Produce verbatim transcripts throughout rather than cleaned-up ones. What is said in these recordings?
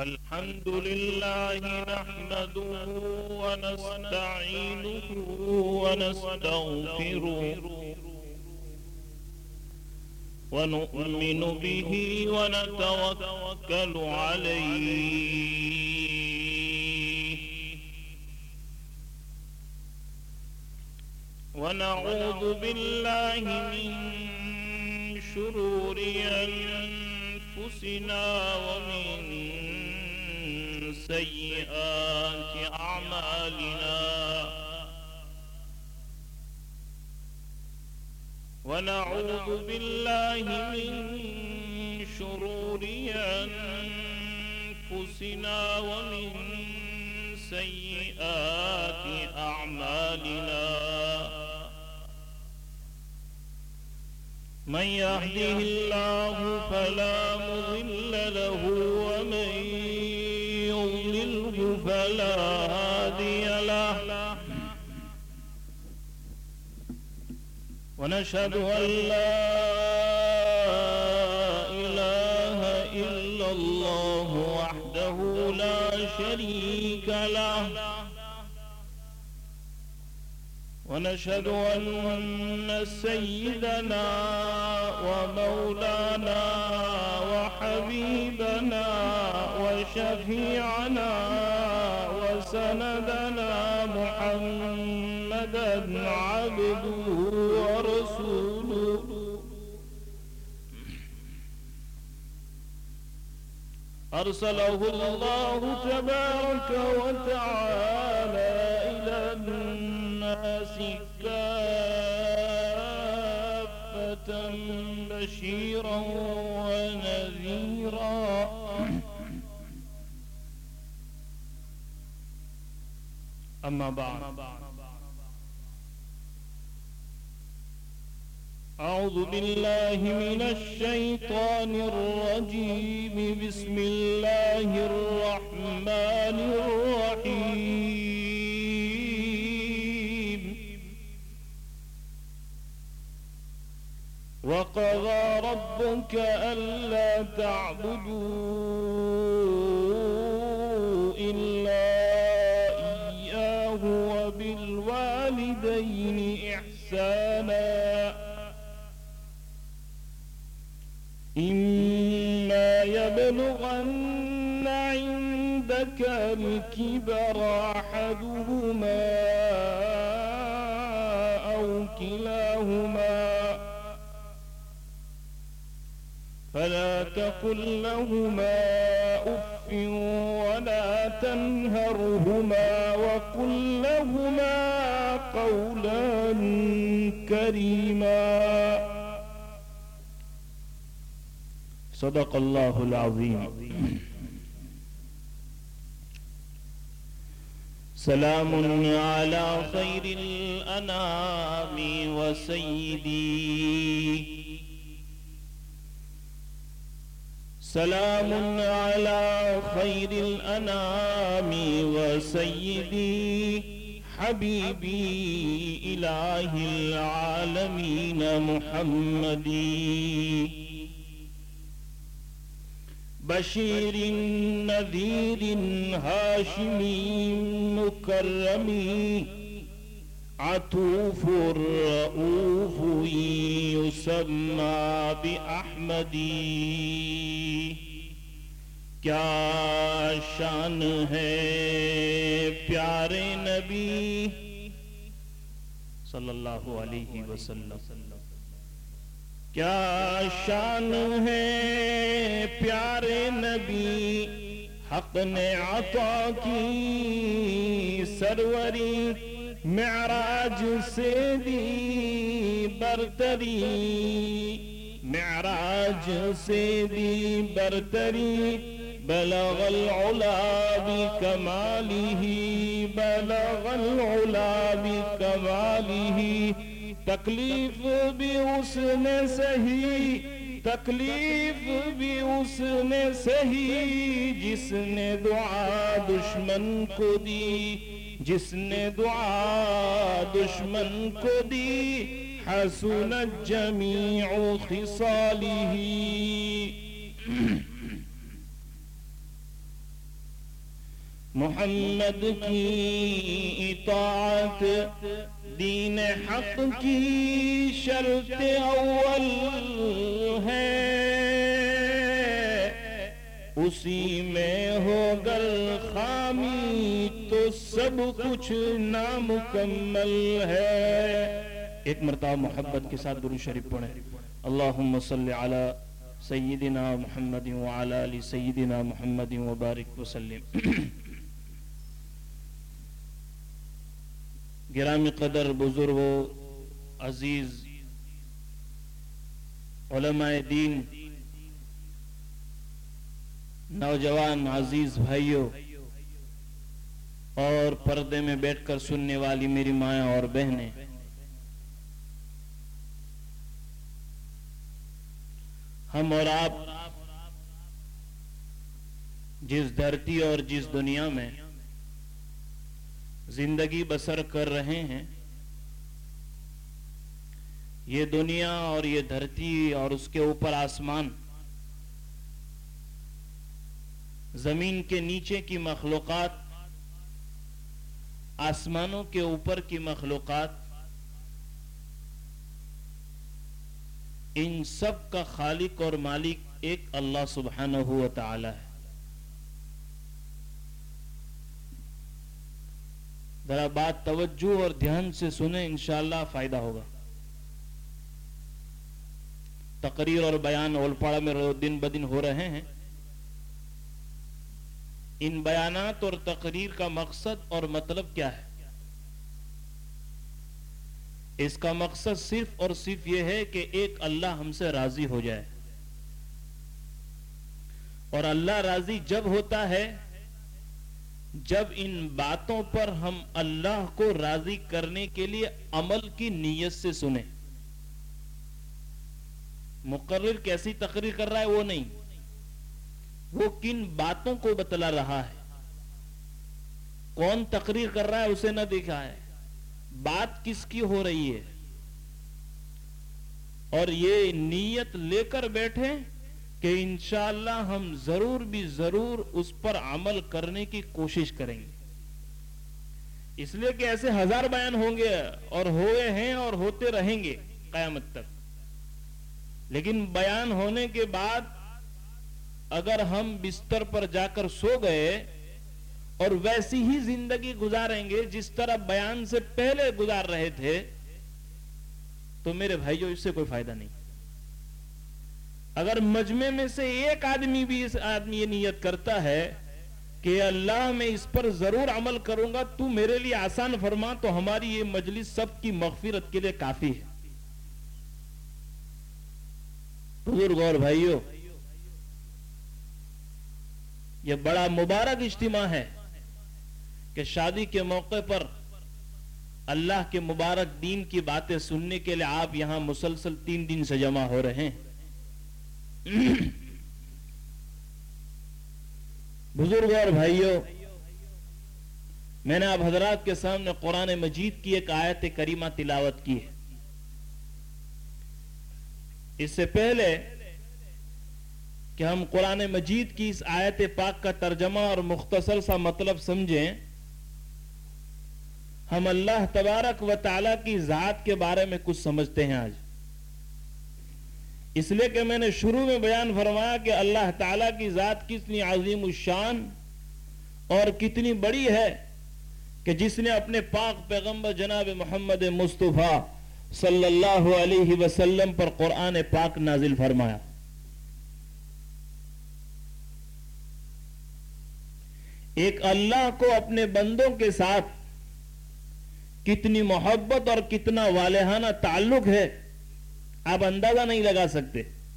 الحمد لله نحمده ونستعينه ونستغفره ونؤمن به ونتوكل عليه ونعوذ بالله من شرور أنفسنا ومن سيئات أعمالنا ونعوذ بالله من شرور أنفسنا ومن سيئات أعمالنا من يهده الله فلا مضل له ومن يضلله فلا هادي له ونشهد أن لا إله إلا الله وحده لا شريك له ونشهد أن سيدنا ومولانا وحبيبنا وشفيعنا وسندنا محمدا عبده ورسوله أرسله الله تبارك وتعالى إلى الناس كافة بشيرا ونذيرا أما بعد أعوذ بالله من الشيطان الرجيم بسم الله الرحمن الرحيم وقضى ربك ألا تعبدوا إلا إياه وبالوالدين إحسانا إما يبلغن عندك الكبر أحدهما أو كلاهما فلا تقل لهما أف ولا تنهرهما وقل لهما قولا كريما صدق الله العظيم. سلام على خير الأنام وسيدي سلام على خير الأنام وسيدي حبيبي إله العالمين محمدي بشير نذير هاشمي مكرمي عطوف رؤوف يسمى بأحمدي کیا شان ہے پیارے نبی صلی اللہ علیہ وسلم کیا شان ہے پیارے نبی حق نے عطا کی سروری معراج سے دی برتری معراج سے دی برتری بلغ العلا بکمالہ بلغ العلا بکمالہ تکلیف بھی اس نے سہی تکلیف بھی اس نے سہی جس نے دعا دشمن کو دی جس نے دعا دشمن کو دی حسنت جمیع خصالہ محمد کی اطاعت دین حق کی شرط اول ہے، اسی میں ہو گر خامی تو سب کچھ نامکمل ہے۔ ایک مرتبہ محبت کے ساتھ درود شریف پڑھیں۔ اللہم صلی علی سیدنا محمد وعلی آل سیدنا محمد وبارک وسلم۔ گرامی قدر بزرگوں، عزیز علماء دین، نوجوان عزیز بھائیوں اور پردے میں بیٹھ کر سننے والی میری مائیں اور بہنیں، ہم اور آپ جس دھرتی اور جس دنیا میں زندگی بسر کر رہے ہیں، یہ دنیا اور یہ دھرتی اور اس کے اوپر آسمان، زمین کے نیچے کی مخلوقات، آسمانوں کے اوپر کی مخلوقات، ان سب کا خالق اور مالک ایک اللہ سبحانہ و تعالی ہے۔ ذرا بات توجہ اور دھیان سے سنیں، انشاءاللہ فائدہ ہوگا۔ تقریر اور بیان اولپاڑا میں دن بدن ہو رہے ہیں۔ ان بیانات اور تقریر کا مقصد اور مطلب کیا ہے؟ اس کا مقصد صرف اور صرف یہ ہے کہ ایک اللہ ہم سے راضی ہو جائے، اور اللہ راضی جب ہوتا ہے جب ان باتوں پر ہم اللہ کو راضی کرنے کے لیے عمل کی نیت سے سنیں۔ مقرر کیسی تقریر کر رہا ہے وہ نہیں، وہ کن باتوں کو بتلا رہا ہے، کون تقریر کر رہا ہے اسے نہ دیکھا ہے، بات کس کی ہو رہی ہے، اور یہ نیت لے کر بیٹھے کہ انشاءاللہ ہم ضرور بھی ضرور اس پر عمل کرنے کی کوشش کریں گے۔ اس لیے کہ ایسے ہزار بیان ہوں گے اور ہوئے ہیں اور ہوتے رہیں گے قیامت تک، لیکن بیان ہونے کے بعد اگر ہم بستر پر جا کر سو گئے اور ویسی ہی زندگی گزاریں گے جس طرح بیان سے پہلے گزار رہے تھے، تو میرے بھائیو اس سے کوئی فائدہ نہیں۔ اگر مجمع میں سے ایک آدمی بھی اس آدمی یہ نیت کرتا ہے کہ اللہ میں اس پر ضرور عمل کروں گا، تو میرے لیے آسان فرما، تو ہماری یہ مجلس سب کی مغفرت کے لیے کافی ہے۔ بزرگ اور بھائیو، یہ بڑا مبارک اجتماع ہے کہ شادی کے موقع پر اللہ کے مبارک دین کی باتیں سننے کے لیے آپ یہاں مسلسل تین دن سے جمع ہو رہے ہیں۔ بزرگ اور بھائیوں، میں نے آپ حضرات کے سامنے قرآن مجید کی ایک آیت کریمہ تلاوت کی ہے۔ اس سے پہلے کہ ہم قرآن مجید کی اس آیت پاک کا ترجمہ اور مختصر سا مطلب سمجھیں، ہم اللہ تبارک و تعالیٰ کی ذات کے بارے میں کچھ سمجھتے ہیں آج۔ اس لیے کہ میں نے شروع میں بیان فرمایا کہ اللہ تعالیٰ کی ذات کتنی عظیم الشان اور کتنی بڑی ہے کہ جس نے اپنے پاک پیغمبر جناب محمد مصطفیٰ صلی اللہ علیہ وسلم پر قرآن پاک نازل فرمایا۔ ایک اللہ کو اپنے بندوں کے ساتھ کتنی محبت اور کتنا والہانہ تعلق ہے، آپ اندازہ نہیں لگا سکتے۔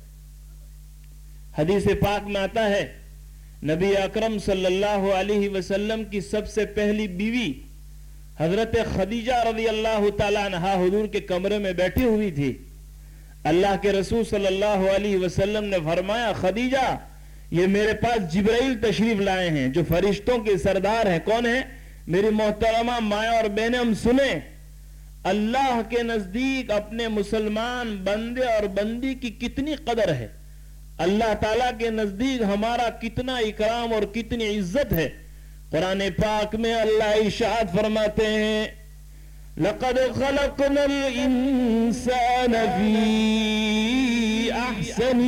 حدیث پاک میں آتا ہے، نبی اکرم صلی اللہ علیہ وسلم کی سب سے پہلی بیوی حضرت خدیجہ رضی اللہ تعالی عنہا حضور کے کمرے میں بیٹھی ہوئی تھی۔ اللہ کے رسول صلی اللہ علیہ وسلم نے فرمایا، خدیجہ یہ میرے پاس جبرائیل تشریف لائے ہیں جو فرشتوں کے سردار ہیں۔ کون ہیں؟ میری محترمہ مائیں اور بہنیں، ہم سنیں، اللہ کے نزدیک اپنے مسلمان بندے اور بندی کی کتنی قدر ہے، اللہ تعالیٰ کے نزدیک ہمارا کتنا اکرام اور کتنی عزت ہے۔ قرآن پاک میں اللہ ارشاد فرماتے ہیں لقد خلقنا الانسان فی احسن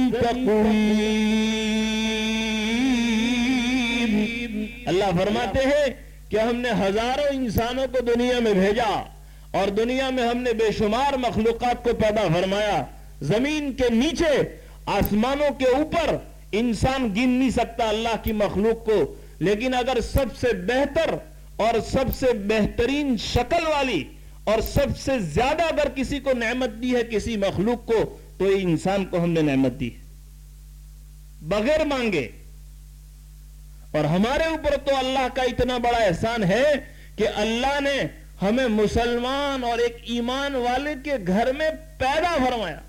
تقویم. اللہ فرماتے ہیں کہ ہم نے ہزاروں انسانوں کو دنیا میں بھیجا اور دنیا میں ہم نے بے شمار مخلوقات کو پیدا فرمایا. زمین کے نیچے آسمانوں کے اوپر انسان گن نہیں سکتا اللہ کی مخلوق کو، لیکن اگر سب سے بہتر اور سب سے بہترین شکل والی اور سب سے زیادہ اگر کسی کو نعمت دی ہے کسی مخلوق کو تو یہ انسان کو ہم نے نعمت دی بغیر مانگے. اور ہمارے اوپر تو اللہ کا اتنا بڑا احسان ہے کہ اللہ نے ہمیں مسلمان اور ایک ایمان والے کے گھر میں پیدا فرمایا.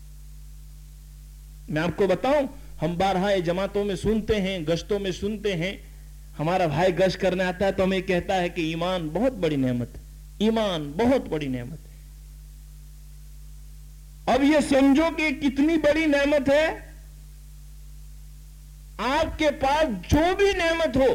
میں آپ کو بتاؤں، ہم بارہا جماعتوں میں سنتے ہیں، گشتوں میں سنتے ہیں، ہمارا بھائی گشت کرنے آتا ہے تو ہمیں کہتا ہے کہ ایمان بہت بڑی نعمت ہے، ایمان بہت بڑی نعمت ہے. اب یہ سمجھو کہ کتنی بڑی نعمت ہے. آپ کے پاس جو بھی نعمت ہو،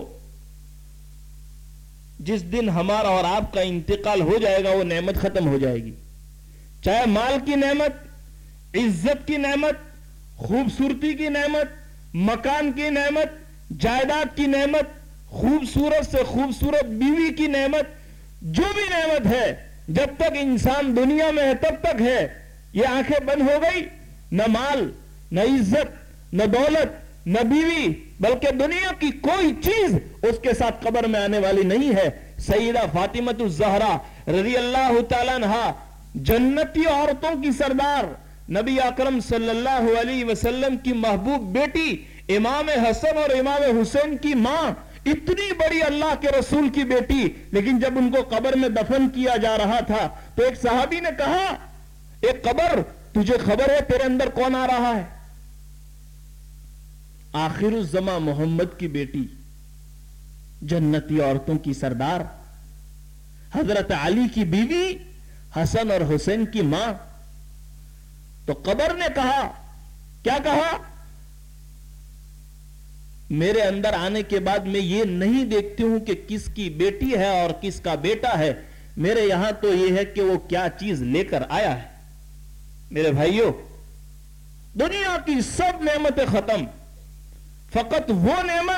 جس دن ہمارا اور آپ کا انتقال ہو جائے گا وہ نعمت ختم ہو جائے گی. چاہے مال کی نعمت، عزت کی نعمت، خوبصورتی کی نعمت، مکان کی نعمت، جائیداد کی نعمت، خوبصورت سے خوبصورت بیوی کی نعمت، جو بھی نعمت ہے جب تک انسان دنیا میں ہے تب تک ہے. یہ آنکھیں بند ہو گئی، نہ مال، نہ عزت، نہ دولت، نہ بیوی، بلکہ دنیا کی کوئی چیز اس کے ساتھ قبر میں آنے والی نہیں ہے. سیدہ فاطمہ الزہرا رضی اللہ تعالیٰ عنہا جنتی عورتوں کی سردار، نبی اکرم صلی اللہ علیہ وسلم کی محبوب بیٹی، امام حسن اور امام حسین کی ماں، اتنی بڑی اللہ کے رسول کی بیٹی. لیکن جب ان کو قبر میں دفن کیا جا رہا تھا تو ایک صحابی نے کہا اے قبر، تجھے خبر ہے تیرے اندر کون آ رہا ہے؟ آخر الزمان محمد کی بیٹی، جنتی عورتوں کی سردار، حضرت علی کی بیوی، حسن اور حسین کی ماں. تو قبر نے کہا، کیا کہا؟ میرے اندر آنے کے بعد میں یہ نہیں دیکھتی ہوں کہ کس کی بیٹی ہے اور کس کا بیٹا ہے، میرے یہاں تو یہ ہے کہ وہ کیا چیز لے کر آیا ہے. میرے بھائیوں، دنیا کی سب نعمتیں ختم، فقط وہ نعمت،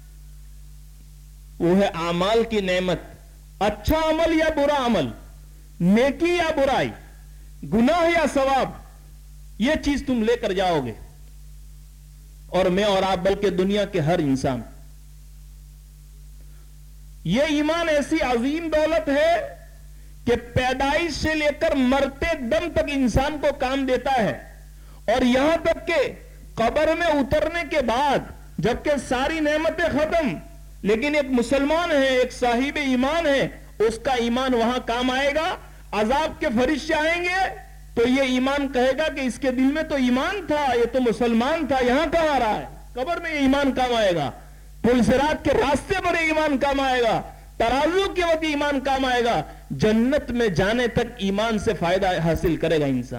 وہ ہے اعمال کی نعمت. اچھا عمل یا برا عمل، نیکی یا برائی، گناہ یا ثواب، یہ چیز تم لے کر جاؤ گے. اور میں اور آپ بلکہ دنیا کے ہر انسان. یہ ایمان ایسی عظیم دولت ہے کہ پیدائش سے لے کر مرتے دم تک انسان کو کام دیتا ہے، اور یہاں تک کہ قبر میں اترنے کے بعد جبکہ ساری نعمتیں ختم، لیکن ایک مسلمان ہے، ایک صاحب ایمان ہے، اس کا ایمان وہاں کام آئے گا. عذاب کے فرشتے آئیں گے تو یہ ایمان کہے گا کہ اس کے دل میں تو ایمان تھا، یہ تو مسلمان تھا، یہاں کہاں آ رہا ہے؟ قبر میں یہ ایمان کام آئے گا. پل صراط کے راستے پر ایمان کام آئے گا، ترازو کے وقت ایمان کام آئے گا. جنت میں جانے تک ایمان سے فائدہ حاصل کرے گا انسان.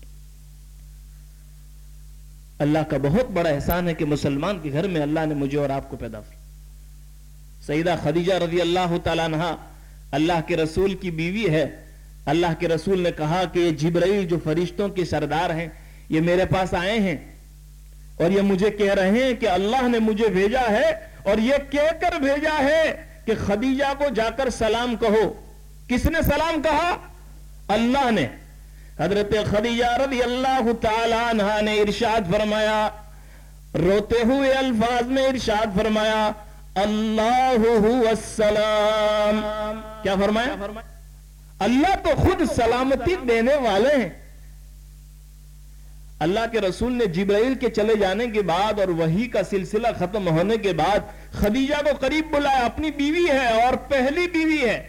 اللہ کا بہت بڑا احسان ہے کہ مسلمان کے گھر میں اللہ نے مجھے اور آپ کو پیدا کیا. سیدہ خدیجہ رضی اللہ تعالیٰ عنہا اللہ کے رسول کی بیوی ہے. اللہ کے رسول نے کہا کہ یہ جبرائیل جو فرشتوں کے سردار ہیں یہ میرے پاس آئے ہیں اور یہ مجھے کہہ رہے ہیں کہ اللہ نے مجھے بھیجا ہے اور یہ کہہ کر بھیجا ہے کہ خدیجہ کو جا کر سلام کہو. کس نے سلام کہا؟ اللہ نے. حضرت خدیجہ رضی اللہ تعالیٰ عنہا نے ارشاد فرمایا، روتے ہوئے الفاظ میں ارشاد فرمایا، اللہ هو السلام. کیا فرمایا؟ اللہ تو خود سلامتی دینے والے ہیں. اللہ کے رسول نے جبرائیل کے چلے جانے کے بعد اور وحی کا سلسلہ ختم ہونے کے بعد خدیجہ کو قریب بلایا. اپنی بیوی ہے اور پہلی بیوی ہے.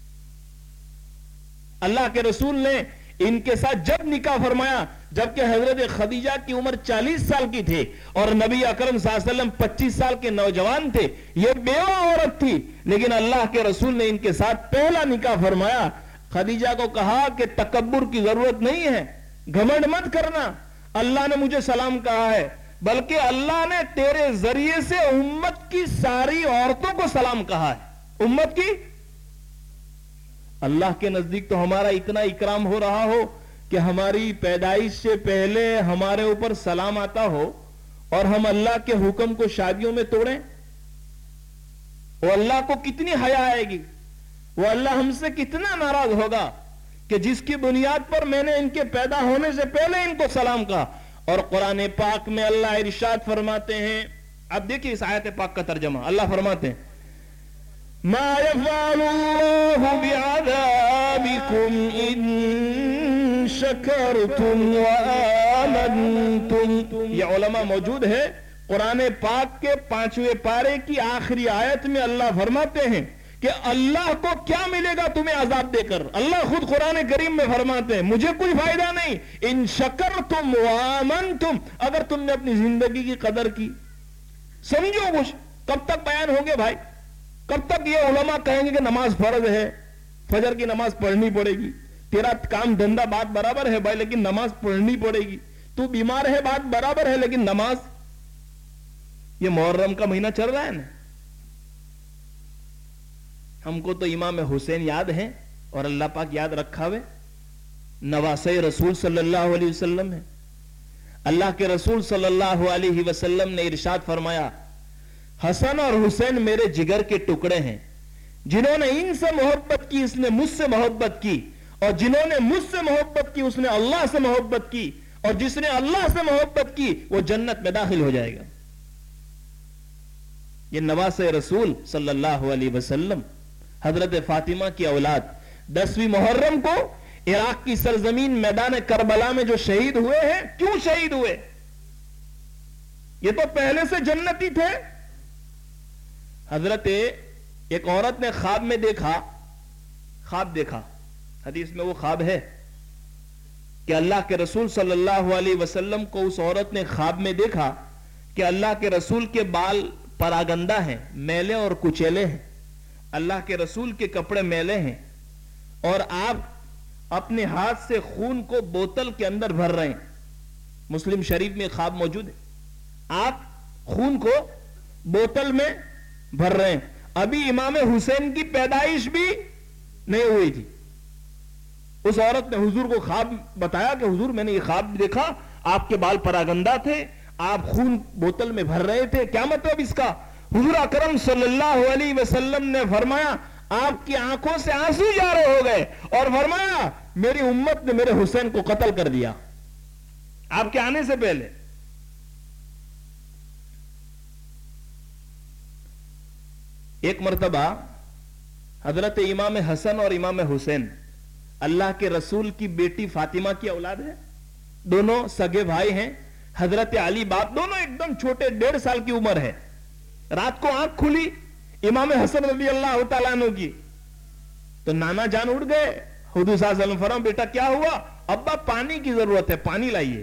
اللہ کے رسول نے ان کے ساتھ جب نکاح فرمایا جبکہ حضرت خدیجہ کی عمر چالیس سال کی تھی اور نبی اکرم صلی اللہ علیہ وسلم پچیس سال کے نوجوان تھے. یہ بیوہ عورت تھی لیکن اللہ کے رسول نے ان کے ساتھ پہلا نکاح فرمایا. خدیجہ کو کہا کہ تکبر کی ضرورت نہیں ہے، گھمنڈ مت کرنا، اللہ نے مجھے سلام کہا ہے. بلکہ اللہ نے تیرے ذریعے سے امت کی ساری عورتوں کو سلام کہا ہے. امت کی. اللہ کے نزدیک تو ہمارا اتنا اکرام ہو رہا ہو کہ ہماری پیدائش سے پہلے ہمارے اوپر سلام آتا ہو اور ہم اللہ کے حکم کو شادیوں میں توڑیں. وہ اللہ کو کتنی حیا آئے گی, وہ اللہ ہم سے کتنا ناراض ہوگا کہ جس کی بنیاد پر میں نے ان کے پیدا ہونے سے پہلے ان کو سلام کہا. اور قرآن پاک میں اللہ ارشاد فرماتے ہیں, اب دیکھیں اس آیت پاک کا ترجمہ. اللہ فرماتے ہیں ما يفعل الله بعذابكم إن شكرتم وآمنتم. یہ علماء موجود ہے. قرآن پاک کے پانچویں پارے کی آخری آیت میں اللہ فرماتے ہیں کہ اللہ کو کیا ملے گا تمہیں عذاب دے کر. اللہ خود قرآن کریم میں فرماتے ہیں مجھے کوئی فائدہ نہیں. ان شکرتم وآمنتم, اگر تم نے اپنی زندگی کی قدر کی. سمجھو کچھ, کب تک بیان ہوں گے بھائی؟ کب تک یہ علماء کہیں گے کہ نماز فرض ہے, فجر کی نماز پڑھنی پڑے گی. تیرا کام دھندا بات برابر ہے بھائی, لیکن نماز پڑھنی پڑے گی. تو بیمار ہے بات برابر ہے, لیکن نماز. یہ محرم کا مہینہ چل رہا ہے نا, ہم کو تو امام حسین یاد ہیں اور اللہ پاک یاد رکھا ہوئے. نواسے رسول صلی اللہ علیہ وسلم ہے. اللہ کے رسول صلی اللہ علیہ وسلم نے ارشاد فرمایا حسن اور حسین میرے جگر کے ٹکڑے ہیں. جنہوں نے ان سے محبت کی اس نے مجھ سے محبت کی, اور جنہوں نے مجھ سے محبت کی اس نے اللہ سے محبت کی, اور جس نے اللہ سے محبت کی وہ جنت میں داخل ہو جائے گا. یہ نواسے رسول صلی اللہ علیہ وسلم حضرت فاطمہ کی اولاد دسویں محرم کو عراق کی سرزمین میدان کربلا میں جو شہید ہوئے ہیں. کیوں شہید ہوئے؟ یہ تو پہلے سے جنتی تھے. حضرت ایک عورت نے خواب میں دیکھا, خواب دیکھا, حدیث میں وہ خواب ہے کہ اللہ کے رسول صلی اللہ علیہ وسلم کو اس عورت نے خواب میں دیکھا کہ اللہ کے رسول کے بال پراگندہ ہیں, میلے اور کچیلے ہیں. اللہ کے رسول کے کپڑے میلے ہیں اور آپ اپنے ہاتھ سے خون کو بوتل کے اندر بھر رہے ہیں. مسلم شریف میں خواب موجود ہے. آپ خون کو بوتل میں بھر رہے ہیں. ابھی امام حسین کی پیدائش بھی نہیں ہوئی تھی. اس عورت نے حضور کو خواب بتایا کہ حضور میں نے یہ خواب دیکھا, آپ کے بال پراگندہ تھے, آپ خون بوتل میں بھر رہے تھے. کیا مطلب اس کا؟ حضور اکرم صلی اللہ علیہ وسلم نے فرمایا آپ کی آنکھوں سے آنسو جارے ہو گئے اور فرمایا میری امت نے میرے حسین کو قتل کر دیا آپ کے آنے سے پہلے. ایک مرتبہ حضرت امام حسن اور امام حسین اللہ کے رسول کی بیٹی فاطمہ کی اولاد ہے, دونوں سگے بھائی ہیں. حضرت علی باپ, دونوں ایک دم چھوٹے, ڈیڑھ سال کی عمر ہے. رات کو آنکھ کھلی امام حسن رضی اللہ تعالیٰ عنہ کی تو نانا جان اٹھ گئے. حضور صلی اللہ علیہ وسلم فرمایا بیٹا کیا ہوا؟ ابا پانی کی ضرورت ہے, پانی لائیے.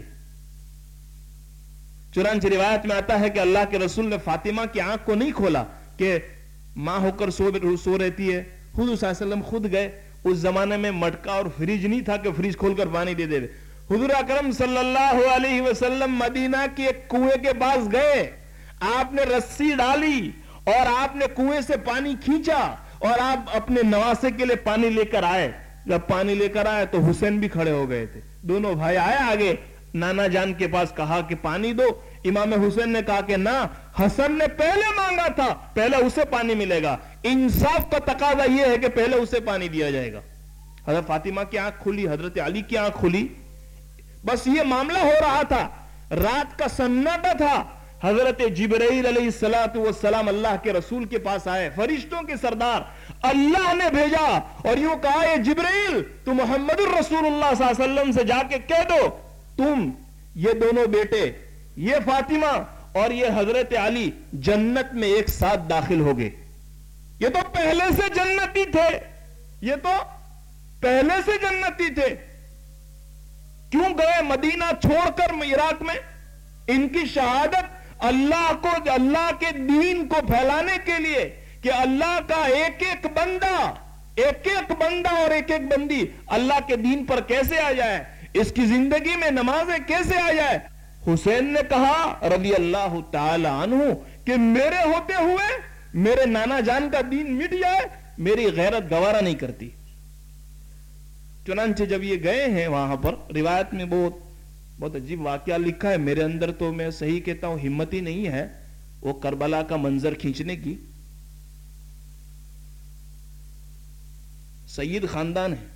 چنانچہ روایت میں آتا ہے کہ اللہ کے رسول نے فاطمہ کی آنکھ کو نہیں کھولا کہ ماں ہو کر سو سو رہتی ہے. حضور صلی اللہ علیہ وسلم خود گئے. اس زمانے میں مٹکا اور فریج نہیں تھا کہ فریج کھول کر پانی دے دے. حضور اکرم صلی اللہ علیہ وسلم مدینہ کے ایک کنویں کے پاس گئے, آپ نے رسی ڈالی اور آپ نے کنویں سے پانی کھینچا اور آپ اپنے نواسے کے لیے پانی لے کر آئے. جب پانی لے کر آئے تو حسین بھی کھڑے ہو گئے تھے. دونوں بھائی آئے آگے, نانا جان کے پاس کہا کہ پانی دو. امام حسین نے کہا کہ نہ, حسن نے پہلے مانگا تھا, پہلے اسے پانی ملے گا. انصاف کا تقاضا یہ ہے کہ پہلے اسے پانی دیا جائے گا. حضرت فاطمہ کی آنکھ کھلی, حضرت علی کی آنکھ کھلی. بس یہ معاملہ ہو رہا تھا, رات کا سناٹا تھا. حضرت جبرائیل علیہ الصلوۃ والسلام اللہ کے رسول کے پاس آئے, فرشتوں کے سردار. اللہ نے بھیجا اور یوں کہا اے جبرائیل تو محمد الرسول اللہ صلی اللہ علیہ وسلم سے جا کے کہہ دو تم یہ دونوں بیٹے, یہ فاطمہ اور یہ حضرت علی جنت میں ایک ساتھ داخل ہو گئے. یہ تو پہلے سے جنتی تھے, یہ تو پہلے سے جنتی تھے. کیوں گئے مدینہ چھوڑ کر عراق میں؟ ان کی شہادت اللہ کو, اللہ کے دین کو پھیلانے کے لیے کہ اللہ کا ایک ایک بندہ ایک ایک بندہ اور ایک ایک بندی اللہ کے دین پر کیسے آ جائے, اس کی زندگی میں نمازیں کیسے آ جائے. حسین نے کہا رضی اللہ تعالی عنہ کہ میرے ہوتے ہوئے میرے نانا جان کا دین مٹ جائے، میری غیرت گوارا نہیں کرتی۔ چنانچہ جب یہ گئے ہیں وہاں پر، روایت میں بہت بہت عجیب واقعہ لکھا ہے، میرے اندر تو میں صحیح کہتا ہوں ہمت ہی نہیں ہے وہ کربلا کا منظر کھینچنے کی۔ سید خاندان ہے،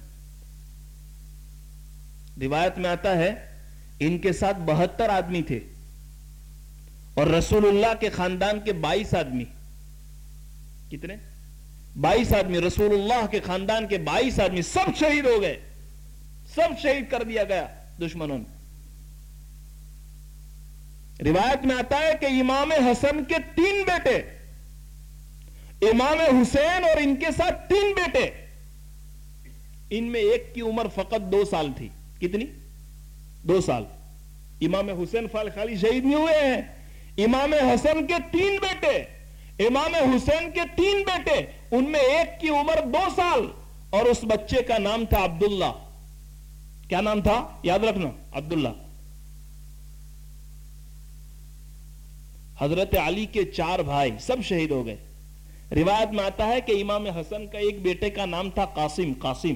روایت میں آتا ہے ان کے ساتھ بہتر آدمی تھے اور رسول اللہ کے خاندان کے بائیس آدمی، کتنے؟ بائیس آدمی، رسول اللہ کے خاندان کے بائیس آدمی سب شہید ہو گئے، سب شہید کر دیا گیا دشمنوں نے۔ روایت میں آتا ہے کہ امام حسن کے تین بیٹے، امام حسین اور ان کے ساتھ تین بیٹے، ان میں ایک کی عمر فقط دو سال تھی۔ کتنی؟ دو سال۔ امام حسین فال خالی شہید نہیں ہوئے ہیں، امام حسن کے تین بیٹے، امام حسین کے تین بیٹے، ان میں ایک کی عمر دو سال اور اس بچے کا نام تھا عبداللہ۔ کیا نام تھا؟ یاد رکھنا، عبداللہ۔ حضرت علی کے چار بھائی سب شہید ہو گئے۔ روایت میں آتا ہے کہ امام حسن کا ایک بیٹے کا نام تھا قاسم قاسم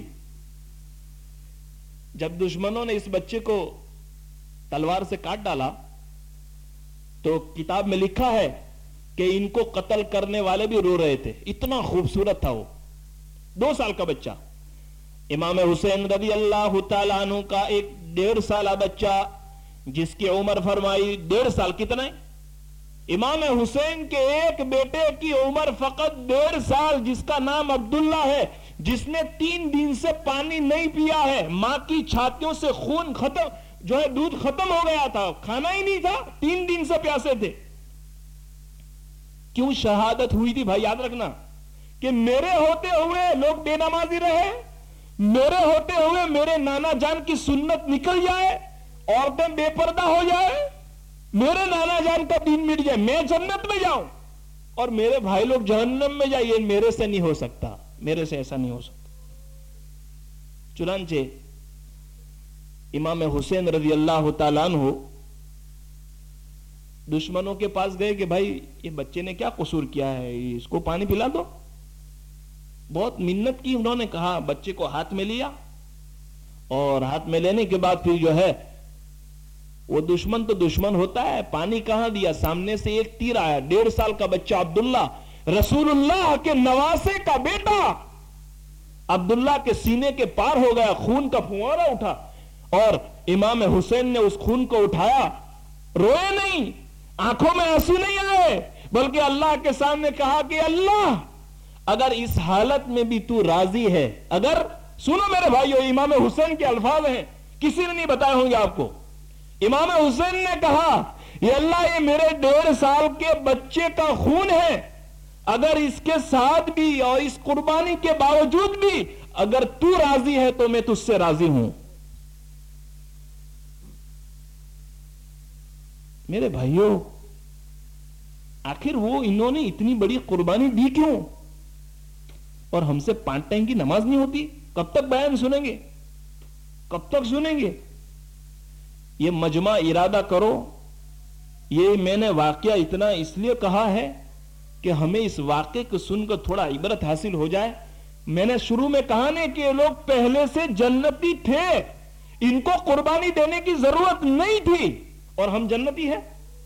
جب دشمنوں نے اس بچے کو تلوار سے کاٹ ڈالا تو کتاب میں لکھا ہے کہ ان کو قتل کرنے والے بھی رو رہے تھے، اتنا خوبصورت تھا وہ، دو سال کا بچہ۔ امام حسین رضی اللہ تعالیٰ عنہ کا ایک ڈیڑھ سالہ بچہ جس کی عمر فرمائی ڈیڑھ سال۔ کتنے؟ امام حسین کے ایک بیٹے کی عمر فقط ڈیڑھ سال، جس کا نام عبداللہ ہے، جس نے تین دن سے پانی نہیں پیا ہے، ماں کی چھاتیوں سے خون ختم جو ہے دودھ ختم ہو گیا تھا، کھانا ہی نہیں تھا، تین دن سے پیاسے تھے۔ کیوں شہادت ہوئی تھی بھائی؟ یاد رکھنا کہ میرے ہوتے ہوئے لوگ بے نمازی رہے، میرے ہوتے ہوئے میرے نانا جان کی سنت نکل جائے، عورتیں بے پردہ ہو جائے، میرے نانا جان کا دین مٹ جائے، میں جنت میں جاؤں اور میرے بھائی لوگ جہنم میں جائیں، یہ میرے سے نہیں ہو سکتا، میرے سے ایسا نہیں ہو سکتا۔ چنانچہ امام حسین رضی اللہ تعالیٰ عنہ دشمنوں کے پاس گئے کہ بھائی یہ بچے نے کیا قصور کیا ہے، اس کو پانی پلا دو۔ بہت منت کی انہوں نے، کہا بچے کو ہاتھ میں لیا اور ہاتھ میں لینے کے بعد پھر جو ہے وہ دشمن تو دشمن ہوتا ہے، پانی کہاں دیا، سامنے سے ایک تیر آیا، ڈیڑھ سال کا بچہ عبداللہ، رسول اللہ کے نواسے کا بیٹا، عبداللہ کے سینے کے پار ہو گیا، خون کا فوارہ اٹھا اور امام حسین نے اس خون کو اٹھایا، روئے نہیں، آنکھوں میں آنسو نہیں آئے، بلکہ اللہ کے سامنے کہا کہ اللہ اگر اس حالت میں بھی تو راضی ہے، اگر، سنو میرے بھائیو، امام حسین کے الفاظ ہیں، کسی نے نہیں بتائے ہوں گے آپ کو۔ امام حسین نے کہا یہ اللہ یہ میرے ڈیڑھ سال کے بچے کا خون ہے، اگر اس کے ساتھ بھی اور اس قربانی کے باوجود بھی اگر تو راضی ہے تو میں تجھ سے راضی ہوں۔ میرے بھائیوں، آخر وہ انہوں نے اتنی بڑی قربانی دی کیوں؟ اور ہم سے پانچ ٹائم کی نماز نہیں ہوتی؟ کب تک بیان سنیں گے؟ کب تک سنیں گے؟ یہ مجمع ارادہ کرو، یہ میں نے واقعہ اتنا اس لیے کہا ہے کہ ہمیں اس واقعے کو سن کر تھوڑا عبرت حاصل ہو جائے۔ میں نے شروع میں کہا نہیں کہ یہ لوگ پہلے سے جنتی تھے، ان کو قربانی دینے کی ضرورت نہیں تھی اور ہم جنتی ہیں۔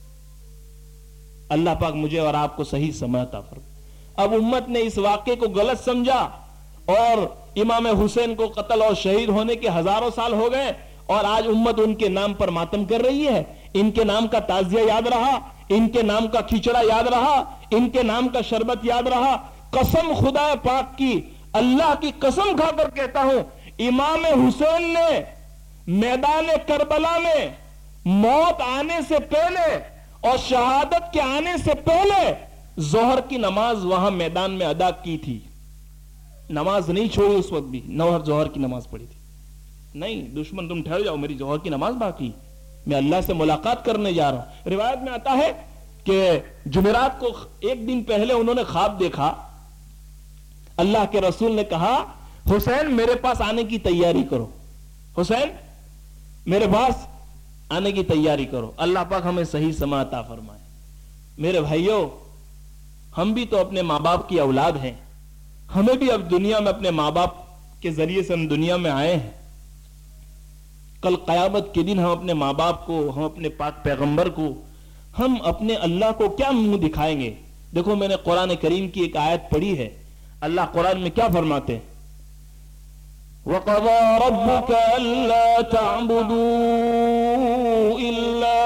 اللہ پاک مجھے اور آپ کو صحیح سمجھ عطا فرمائے۔ اب امت نے اس واقعے کو غلط سمجھا اور امام حسین کو قتل اور شہید ہونے کے ہزاروں سال ہو گئے اور آج امت ان کے نام پر ماتم کر رہی ہے، ان کے نام کا تعزیہ یاد رہا، ان کے نام کا کھچڑا یاد رہا، ان کے نام کا شربت یاد رہا۔ قسم خدا پاک کی، اللہ کی قسم کھا کر کہتا ہوں، امام حسین نے میدان کربلا میں موت آنے سے پہلے اور شہادت کے آنے سے پہلے ظہر کی نماز وہاں میدان میں ادا کی تھی، نماز نہیں چھوڑی، اس وقت بھی نوہر ظہر کی نماز پڑھی تھی۔ نہیں دشمن تم ٹھہر جاؤ، میری ظہر کی نماز باقی، میں اللہ سے ملاقات کرنے جا رہا ہوں۔ روایت میں آتا ہے کہ جمعرات کو ایک دن پہلے انہوں نے خواب دیکھا، اللہ کے رسول نے کہا حسین میرے پاس آنے کی تیاری کرو، حسین میرے پاس آنے کی تیاری کرو. اللہ پاک ہمیں صحیح سماعت عطا فرمائے. میرے بھائیوں، ہم بھی تو اپنے ماں باپ کی اولاد ہیں. ہمیں بھی اب دنیا میں اپنے ماں باپ کے ذریعے سے ہم دنیا میں آئے ہیں. کل قیامت کے دن ہم اپنے ماں باپ کو، ہم اپنے پاک پیغمبر کو، ہم اپنے اللہ کو کیا منہ دکھائیں گے؟ دیکھو، میں نے قرآن کریم کی ایک آیت پڑھی ہے. اللہ قرآن میں کیا فرماتے ہیں؟ وَقَضَى رَبُّكَ أَلَّا تَعْبُدُوا إِلَّا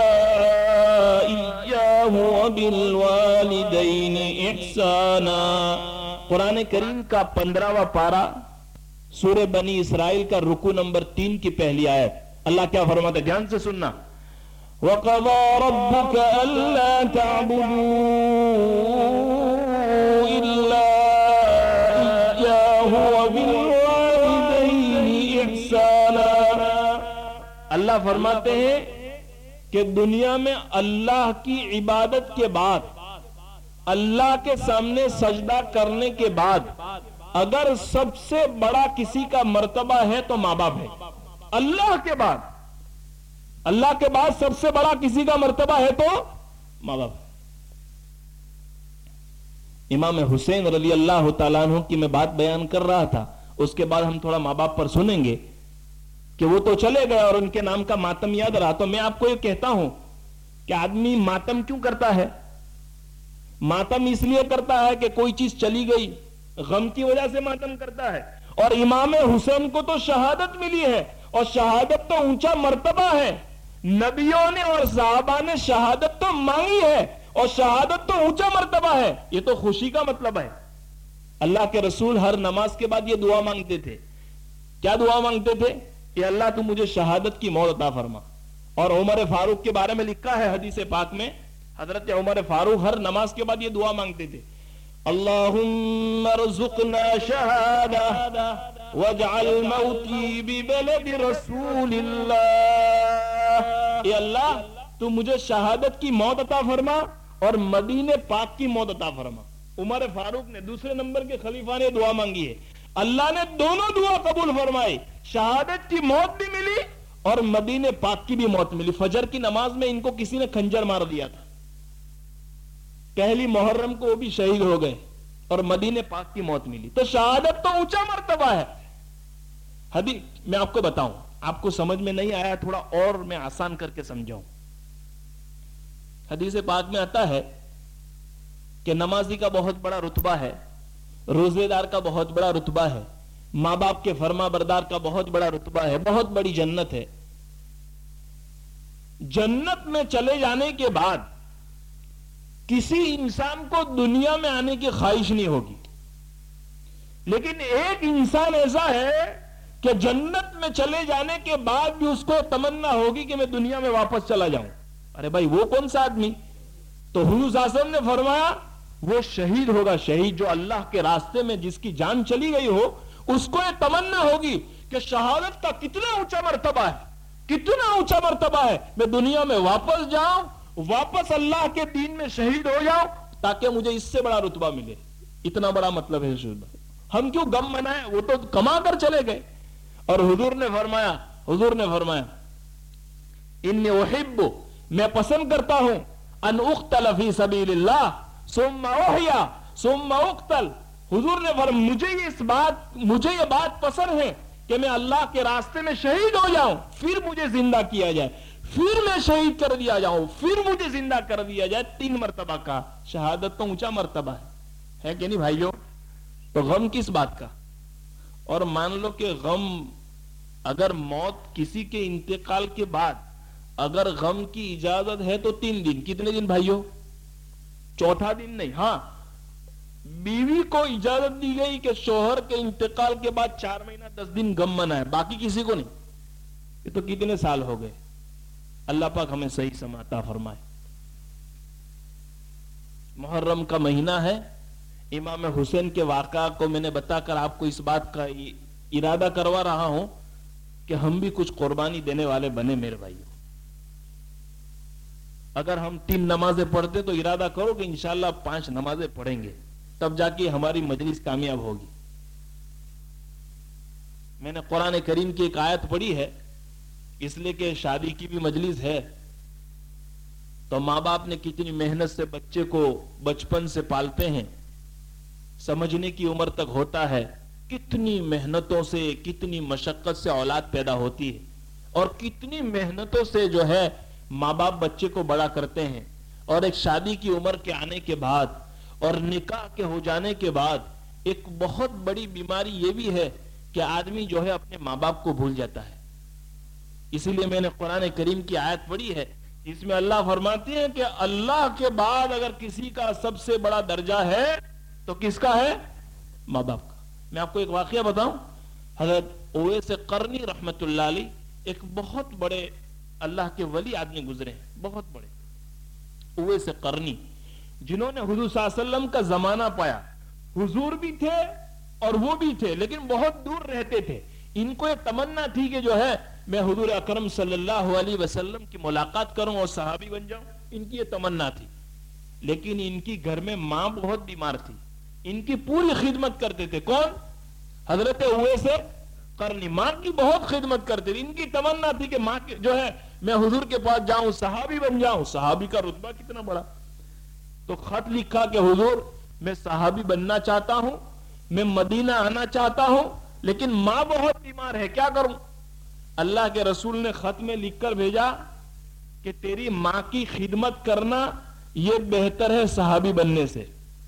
إِيَّاهُ وَبِالْوَالِدَيْنِ إِحْسَانًا. قرآن کریم کا پندرہواں پارہ، سورہ بنی اسرائیل کا رکوع نمبر تین کی پہلی آیت. اللہ کیا فرماتے ہیں؟ دھیان سے سننا. وَقَضَى رَبُّكَ أَلَّا تَعْبُدُوا إِلَّا إِيَّاهُ وَبِالْوَالِدَيْنِ إِحْسَانًا. اللہ فرماتے ہیں کہ دنیا میں اللہ کی عبادت کے بعد، اللہ کے سامنے سجدہ کرنے کے بعد اگر سب سے بڑا کسی کا مرتبہ ہے تو ماں باپ ہے. اللہ کے بعد اللہ کے بعد سب سے بڑا کسی کا مرتبہ ہے تو ماں باپ. امام حسین رضی اللہ تعالیٰ عنہ کی میں بات بیان کر رہا تھا، اس کے بعد ہم تھوڑا ماں باپ پر سنیں گے کہ وہ تو چلے گئے اور ان کے نام کا ماتم یاد رہا. تو میں آپ کو یہ کہتا ہوں کہ آدمی ماتم کیوں کرتا ہے؟ ماتم اس لیے کرتا ہے کہ کوئی چیز چلی گئی، غم کی وجہ سے ماتم کرتا ہے. اور امام حسین کو تو شہادت ملی ہے، اور شہادت تو اونچا مرتبہ ہے. نبیوں نے اور صحابہ نے شہادت تو مانگی ہے، اور شہادت تو اونچا مرتبہ ہے. یہ تو خوشی کا مطلب ہے. اللہ کے رسول ہر نماز کے بعد یہ دعا مانگتے تھے. کیا دعا مانگتے تھے؟ کہ اللہ تو مجھے شہادت کی موت عطا فرما. اور عمر فاروق کے بارے میں لکھا ہے حدیث پاک میں، حضرت عمر فاروق ہر نماز کے بعد یہ دعا مانگتے تھے: اللہم ارزقنا شہادہ واجعل موتی ببلد رسول اللہ. اے اللہ، تو مجھے شہادت کی موت عطا فرما اور مدینے پاک کی موت عطا فرما. عمر فاروق نے، دوسرے نمبر کے خلیفہ نے دعا مانگی ہے. اللہ نے دونوں دعا قبول فرمائی. شہادت کی موت بھی ملی اور مدینے پاک کی بھی موت ملی. فجر کی نماز میں ان کو کسی نے خنجر مار دیا تھا. پہلی محرم کو وہ بھی شہید ہو گئے اور مدینے پاک کی موت ملی. تو شہادت تو اونچا مرتبہ ہے. حدیث میں آپ کو بتاؤں، آپ کو سمجھ میں نہیں آیا، تھوڑا اور میں آسان کر کے سمجھاؤں. حدیث پاک میں آتا ہے کہ نمازی کا بہت بڑا رتبہ ہے، روزے دار کا بہت بڑا رتبہ ہے، ماں باپ کے فرما بردار کا بہت بڑا رتبہ ہے، بہت بڑی جنت ہے. جنت میں چلے جانے کے بعد کسی انسان کو دنیا میں آنے کی خواہش نہیں ہوگی. لیکن ایک انسان ایسا ہے کہ جنت میں چلے جانے کے بعد بھی اس کو تمنا ہوگی کہ میں دنیا میں واپس چلا جاؤں. ارے بھائی، وہ کون سا آدمی؟ تو حضور صلی اللہ علیہ وسلم نے فرمایا وہ شہید ہوگا. شہید جو اللہ کے راستے میں جس کی جان چلی گئی ہو، اس کو یہ تمنا ہوگی کہ شہادت کا کتنا اونچا مرتبہ ہے، کتنا اونچا مرتبہ ہے، میں دنیا میں واپس جاؤں، واپس اللہ کے دین میں شہید ہو جاؤں تاکہ مجھے اس سے بڑا رتبہ ملے. اتنا بڑا مطلب ہے. ہم کیوں غم منائیں؟ وہ تو کما کر چلے گئے. اور حضور نے فرمایا حضور نے فرمایا انی احب، میں پسند کرتا ہوں، ان اقتل فی سبیل اللہ ثم احیا ثم اقتل. حضور نے فرمایا مجھے یہ اس بات مجھے یہ بات پسند ہے کہ میں اللہ کے راستے میں شہید ہو جاؤں، پھر مجھے زندہ کیا جائے، پھر میں شہید کر دیا جاؤں، پھر مجھے زندہ کر دیا جائے. تین مرتبہ کا. شہادت تو اونچا مرتبہ ہے، ہے کہ نہیں بھائیوں؟ تو غم کس بات کا؟ اور مان لو کہ غم، اگر موت کسی کے انتقال کے بعد اگر غم کی اجازت ہے تو تین دن. کتنے دن بھائیوں؟ چوتھا دن نہیں. ہاں، بیوی کو اجازت دی گئی کہ شوہر کے انتقال کے بعد چار مہینہ دس دن غم منائے، باقی کسی کو نہیں. یہ تو کتنے سال ہو گئے. اللہ پاک ہمیں صحیح سماعت عطا فرمائے. محرم کا مہینہ ہے. امام حسین کے واقعہ کو میں نے بتا کر آپ کو اس بات کا ارادہ کروا رہا ہوں کہ ہم بھی کچھ قربانی دینے والے بنے. میرے بھائیوں، اگر ہم تین نمازیں پڑھتے تو ارادہ کرو کہ انشاءاللہ پانچ نمازیں پڑھیں گے، تب جا کے ہماری مجلس کامیاب ہوگی. میں نے قرآن کریم کی ایک آیت پڑھی ہے اس لیے کہ شادی کی بھی مجلس ہے تو ماں باپ نے کتنی محنت سے بچے کو بچپن سے پالتے ہیں، سمجھنے کی عمر تک ہوتا ہے، کتنی محنتوں سے کتنی مشقت سے اولاد پیدا ہوتی ہے، اور کتنی محنتوں سے جو ہے ماں باپ بچے کو بڑا کرتے ہیں، اور ایک شادی کی عمر کے آنے کے بعد اور نکاح کے ہو جانے کے بعد ایک بہت بڑی بیماری یہ بھی ہے کہ آدمی جو ہے اپنے ماں باپ کو بھول جاتا ہے۔ اسی لیے میں نے قرآن کریم کی آیت پڑھی ہے، اس میں اللہ فرماتی ہے کہ اللہ کے بعد اگر کسی کا سب سے بڑا درجہ ہے تو کس کا ہے؟ ماں باپ کا۔ میں آپ کو ایک واقعہ بتاؤں، حضرت اویس قرنی رحمت اللہ علیہ ایک بہت بڑے اللہ کے ولی آدمی گزرے ہیں، بہت بڑے اویس قرنی، جنہوں نے حضور صلی اللہ علیہ وسلم کا زمانہ پایا۔ حضور بھی تھے اور وہ بھی تھے، لیکن بہت دور رہتے تھے۔ ان کو ایک تمنا تھی کہ جو ہے میں حضور اکرم صلی اللہ علیہ وسلم کی ملاقات کروں اور صحابی بن جاؤں، ان کی یہ تمنا تھی۔ لیکن ان کی گھر میں ماں بہت بیمار تھی، ان کی پوری خدمت کرتے تھے۔ کون؟ حضرت اویس قرنی ماں کی بہت خدمت کرتے تھے۔ ان کی تمنا تھی کہ ماں کے جو ہے میں حضور کے پاس جاؤں، صحابی بن جاؤں۔ صحابی کا رتبہ کتنا بڑا! تو خط لکھا کہ حضور میں صحابی بننا چاہتا ہوں، میں مدینہ آنا چاہتا ہوں، لیکن ماں بہت بیمار ہے، کیا کروں؟ اللہ کے رسول نے خط میں لکھ کر بھیجا کہ تیری ماں کی خدمت کرنا یہ بہتر ہے صحابی بننے سے۔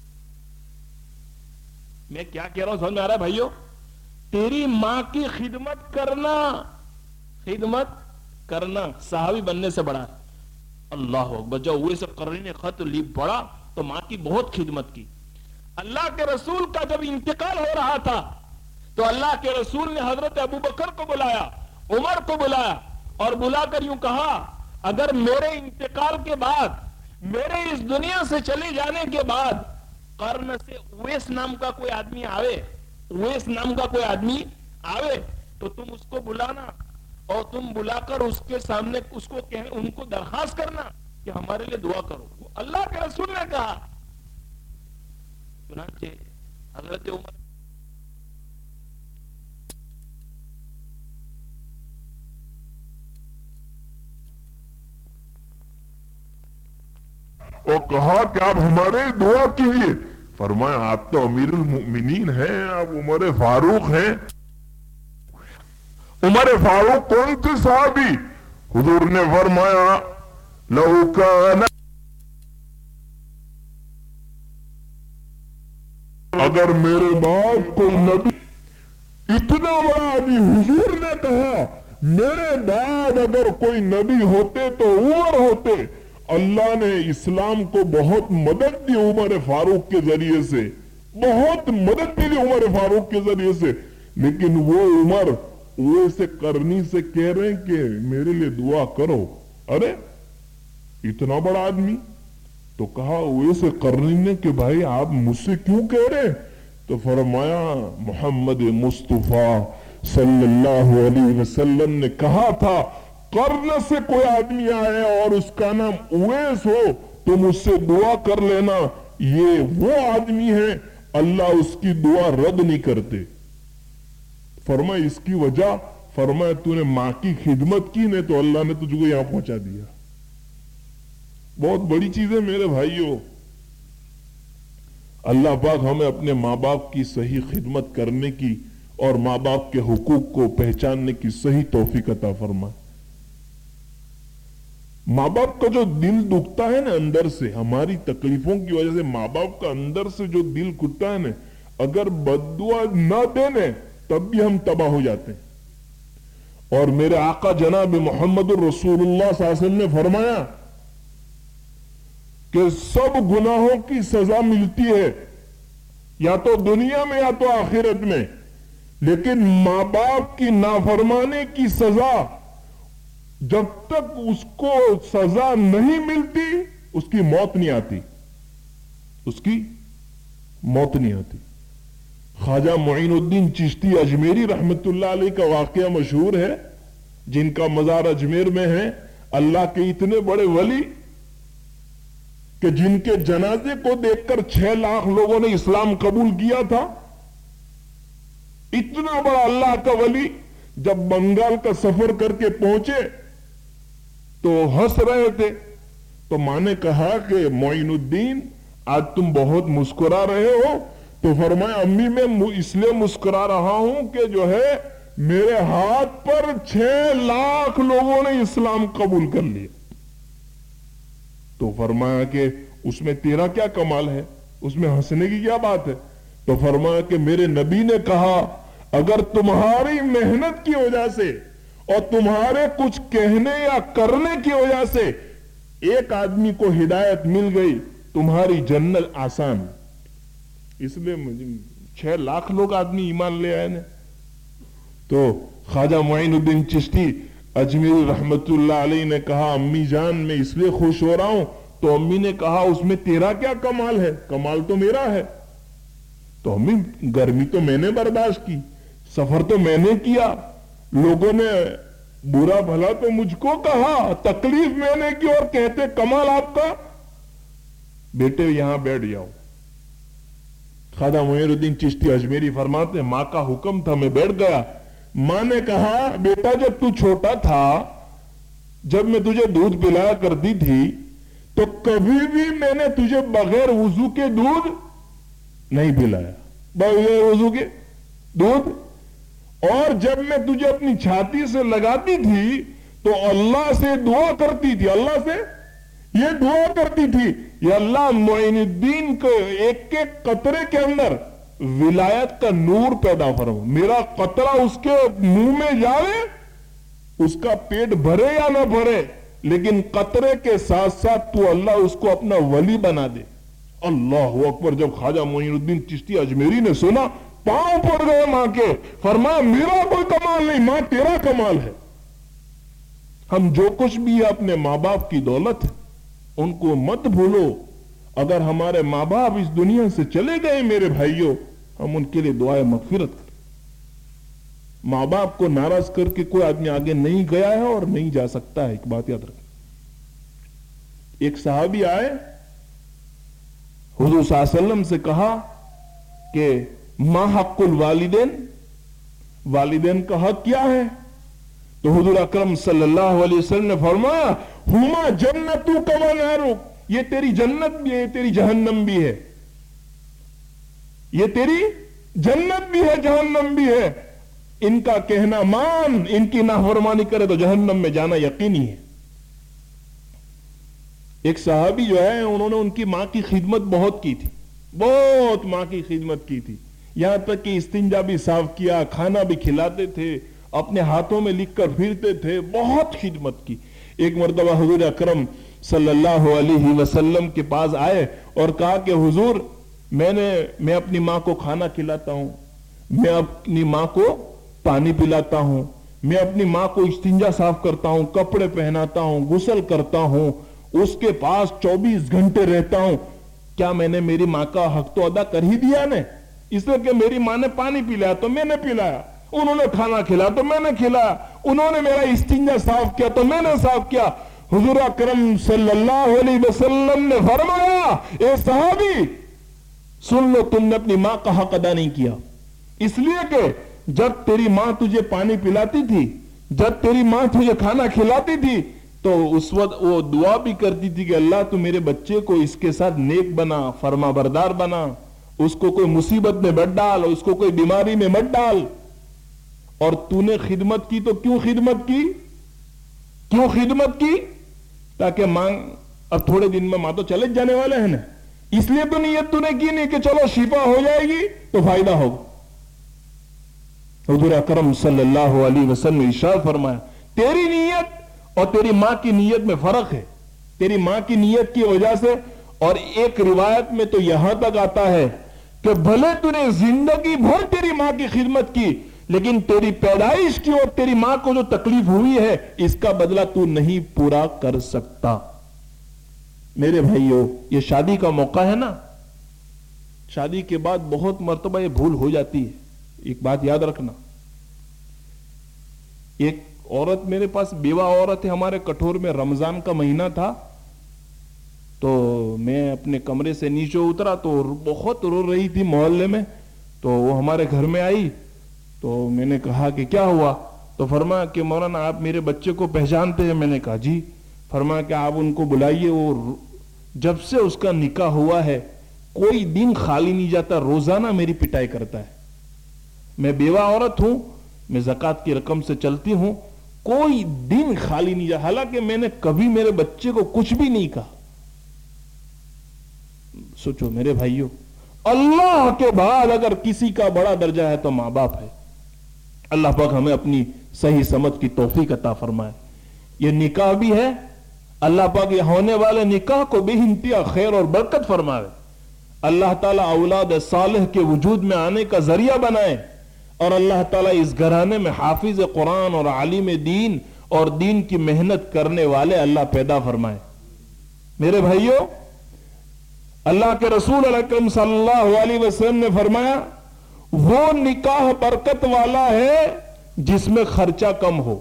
میں کیا کہہ رہا ہوں سمجھ میں آ رہا ہے بھائیو؟ تیری ماں کی خدمت کرنا خدمت کرنا صحابی بننے سے بڑا ہے۔ اللہ اکبر! جب اویس قرنی نے خط لی پڑھا تو ماں کی بہت خدمت کی۔ اللہ کے رسول کا جب انتقال ہو رہا تھا تو اللہ کے رسول نے حضرت ابو بکر کو بلایا، عمر کو بلایا، اور بلا کر یوں کہا اگر میرے انتقال کے بعد، میرے اس دنیا سے چلے جانے کے بعد قرن سے اویس نام کا کوئی آدمی آوے اویس نام کا کوئی آدمی آوے تو تم اس کو بلانا، اور تم بلا کر اس کے سامنے اس کو کہ ان کو درخواست کرنا کہ ہمارے لیے دعا کرو۔ اللہ کے رسول نے کہا۔ چنانچہ حضرت عمر اور کہا کہ آپ ہمارے دعا کیجیے۔ فرمایا آپ تو امیر المؤمنین ہیں، آپ عمر فاروق ہیں۔ عمر فاروق کون تھے صحابی؟ حضور نے فرمایا لو کان، اگر میرے بعد کوئی نبی، اتنا بڑا آدمی، حضور نے کہا میرے بعد اگر کوئی نبی ہوتے تو عمر ہوتے۔ اللہ نے اسلام کو بہت مدد دی عمر فاروق کے ذریعے سے، بہت مدد دی عمر فاروق کے ذریعے سے، لیکن وہ عمر اویس قرنی سے کہہ رہے ہیں کہ میرے لیے دعا کرو۔ ارے اتنا بڑا آدمی! تو کہا اویس قرنی نے کہ بھائی آپ مجھ سے کیوں کہہ رہے ہیں؟ تو فرمایا محمد مصطفیٰ صلی اللہ علیہ وسلم نے کہا تھا قرن سے کوئی آدمی آئے اور اس کا نام اویس ہو تو مجھ سے دعا کر لینا، یہ وہ آدمی ہے اللہ اس کی دعا رد نہیں کرتے۔ فرمایا اس کی وجہ، فرمایا تو نے ماں کی خدمت کی نے تو اللہ نے تجھ کو یہاں پہنچا دیا۔ بہت بڑی چیز ہے میرے بھائیوں۔ اللہ پاک ہمیں اپنے ماں باپ کی صحیح خدمت کرنے کی اور ماں باپ کے حقوق کو پہچاننے کی صحیح توفیق عطا فرمائے۔ ماں باپ کا جو دل دکھتا ہے نا اندر سے، ہماری تکلیفوں کی وجہ سے ماں باپ کا اندر سے جو دل کھٹتا ہے نا، اگر بد دعا نہ دینے تب بھی ہم تباہ ہو جاتے ہیں۔ اور میرے آقا جناب محمد الرسول اللہ صلی اللہ علیہ وسلم نے فرمایا کہ سب گناہوں کی سزا ملتی ہے یا تو دنیا میں یا تو آخرت میں، لیکن ماں باپ کی نافرمانی کی سزا جب تک اس کو سزا نہیں ملتی اس کی موت نہیں آتی، اس کی موت نہیں آتی۔ خواجہ معین الدین چشتی اجمیری رحمت اللہ علیہ کا واقعہ مشہور ہے، جن کا مزار اجمیر میں ہے، اللہ کے اتنے بڑے ولی کہ جن کے جنازے کو دیکھ کر چھ لاکھ لوگوں نے اسلام قبول کیا تھا۔ اتنا بڑا اللہ کا ولی جب بنگال کا سفر کر کے پہنچے تو ہنس رہے تھے. تو ماں نے کہا کہ معین الدین آج تم بہت مسکرا رہے ہو. تو فرمایا امی میں اس لیے مسکرا رہا ہوں کہ جو ہے میرے ہاتھ پر چھ لاکھ لوگوں نے اسلام قبول کر لیا. تو فرمایا کہ اس میں تیرا کیا کمال ہے, اس میں ہنسنے کی کیا بات ہے؟ تو فرمایا کہ میرے نبی نے کہا اگر تمہاری محنت کی وجہ سے اور تمہارے کچھ کہنے یا کرنے کی وجہ سے ایک آدمی کو ہدایت مل گئی تمہاری جنت آسان. اس لیے چھ لاکھ لوگ آدمی ایمان لے آئے نا. تو خواجہ معین الدین چشتی اجمیری رحمت اللہ علیہ نے کہا امی جان میں اس لیے خوش ہو رہا ہوں. تو امی نے کہا اس میں تیرا کیا کمال ہے؟ کمال تو میرا ہے. تو امی گرمی تو میں نے برداشت کی, سفر تو میں نے کیا, لوگوں نے برا بھلا تو مجھ کو کہا, تکلیف میں نے کی اور کہتے کمال آپ کا. بیٹے یہاں بیٹھ جاؤ. خواجہ معین الدین چشتی اجمیری فرماتے ماں کا حکم تھا میں بیٹھ گیا. ماں نے کہا بیٹا جب تو چھوٹا تھا, جب میں تجھے دودھ پلایا کرتی تھی تو کبھی بھی میں نے تجھے بغیر وضو کے دودھ نہیں پلایا, بغیر وضو کے دودھ. اور جب میں تجھے اپنی چھاتی سے لگاتی تھی تو اللہ سے دعا کرتی تھی, اللہ سے یہ دعا کرتی تھی یا اللہ معین الدین کو ایک ایک قطرے کے اندر ولایت کا نور پیدا فرما, میرا قطرہ اس کے منہ میں جائے, اس کا پیٹ بھرے یا نہ بھرے لیکن قطرے کے ساتھ ساتھ تو اللہ اس کو اپنا ولی بنا دے. اللہ اکبر. جب خواجہ معین الدین چشتی اجمیری نے سنا پاؤں پڑ گئے ماں کے, فرمایا میرا کوئی کمال نہیں ماں تیرا کمال ہے. ہم جو کچھ بھی ہے اپنے ماں باپ کی دولت ہے, ان کو مت بھولو. اگر ہمارے ماں باپ اس دنیا سے چلے گئے میرے بھائیوں, ہم ان کے لیے دعائے مغفرت کریں. ماں باپ کو ناراض کر کے کوئی آدمی آگے نہیں گیا ہے اور نہیں جا سکتا ہے, ایک بات یاد رکھیں. ایک صحابی آئے, حضور صلی اللہ علیہ وسلم سے کہا کہ ما حق الوالدین, والدین کا حق کیا ہے؟ تو حضور اکرم صلی اللہ علیہ وسلم نے فرمایا ہما جنتک و نارک, یہ تیری جنت بھی ہے تیری جہنم بھی ہے, یہ تیری جنت بھی ہے جہنم بھی ہے. ان کا کہنا مان, ان کی نافرمانی کرے تو جہنم میں جانا یقینی ہے. ایک صحابی جو ہے انہوں نے ان کی ماں کی خدمت بہت کی تھی, بہت ماں کی خدمت کی تھی, یہاں تک کہ استنجا بھی صاف کیا, کھانا بھی کھلاتے تھے, اپنے ہاتھوں میں لکھ کر پھرتے تھے, بہت خدمت کی. ایک مرتبہ حضور اکرم صلی اللہ علیہ وسلم کے پاس آئے اور کہا کہ حضور میں نے میں اپنی ماں کو کھانا کھلاتا ہوں, میں اپنی ماں کو پانی پلاتا ہوں, میں اپنی ماں کو استنجا صاف کرتا ہوں, کپڑے پہناتا ہوں, غسل کرتا ہوں, اس کے پاس چوبیس گھنٹے رہتا ہوں, کیا میں نے میری ماں کا حق تو ادا کر ہی دیا نے؟ اس لیے کہ میری ماں نے پانی پلایا تو میں نے پلایا, انہوں نے کھانا کھلایا تو میں نے کھلایا, انہوں نے میرا استنجا صاف کیا تو میں نے صاف کیا. حضور اکرم صلی اللہ علیہ وسلم نے فرمایا اے صحابی سن لو, تم نے اپنی ماں کا حق ادا نہیں کیا. اس لیے کہ جب تیری ماں تجھے پانی پلاتی تھی, جب تیری ماں تجھے کھانا کھلاتی تھی تو اس وقت وہ دعا بھی کرتی تھی کہ اللہ تو میرے بچے کو اس کے ساتھ نیک بنا, فرما بردار بنا, اس کو کوئی مصیبت میں مت ڈال, اس کو کوئی بیماری میں مت ڈال. اور تو نے خدمت کی تو کیوں خدمت کی, کیوں خدمت کی؟ تاکہ ماں اب تھوڑے دن میں ماں تو چلے جانے والے ہیں نا, اس لیے تو نیت تو نے کی نہیں کہ چلو شفا ہو جائے گی تو فائدہ ہوگا. حضور اکرم صلی اللہ علیہ وسلم نے ارشاد فرمایا تیری نیت اور تیری ماں کی نیت میں فرق ہے. تیری ماں کی نیت کی وجہ سے, اور ایک روایت میں تو یہاں تک آتا ہے کہ بھلے تو نے زندگی بھر تیری ماں کی خدمت کی لیکن تیری پیدائش کی اور تیری ماں کو جو تکلیف ہوئی ہے اس کا بدلہ تو نہیں پورا کر سکتا. میرے بھائیو, یہ شادی کا موقع ہے نا, شادی کے بعد بہت مرتبہ یہ بھول ہو جاتی ہے. ایک بات یاد رکھنا, ایک عورت میرے پاس بیوہ عورت ہے, ہمارے کٹھور میں رمضان کا مہینہ تھا تو میں اپنے کمرے سے نیچے اترا تو بہت رو رہی تھی محلے میں, تو وہ ہمارے گھر میں آئی تو میں نے کہا کہ کیا ہوا, تو تو فرمایا کہ مولانا آپ میرے بچے کو پہچانتے ہیں؟ میں نے کہا جی. فرمایا کہ آپ ان کو بلائیے, وہ جب سے اس کا نکاح ہوا ہے کوئی دن خالی نہیں جاتا, روزانہ میری پٹائی کرتا ہے. میں بیوہ عورت ہوں, میں زکوٰۃ کی رقم سے چلتی ہوں, کوئی دن خالی نہیں جاتا, حالانکہ میں نے کبھی میرے بچے کو کچھ بھی نہیں کہا. سوچو میرے بھائیوں, اللہ کے بعد اگر کسی کا بڑا درجہ ہے تو ماں باپ ہے. اللہ پاک ہمیں اپنی صحیح سمجھ کی توفیق عطا فرمائے. یہ نکاح بھی ہے, اللہ پاک یہ ہونے والے نکاح کو بے انتہا خیر اور برکت فرمائے. اللہ تعالیٰ اولاد صالح کے وجود میں آنے کا ذریعہ بنائے, اور اللہ تعالیٰ اس گھرانے میں حافظ قرآن اور عالم دین اور دین کی محنت کرنے والے اللہ پیدا فرمائے. میرے بھائیوں, اللہ کے رسول علیہ اکرم صلی اللہ علیہ وسلم نے فرمایا وہ نکاح برکت والا ہے جس میں خرچہ کم ہو.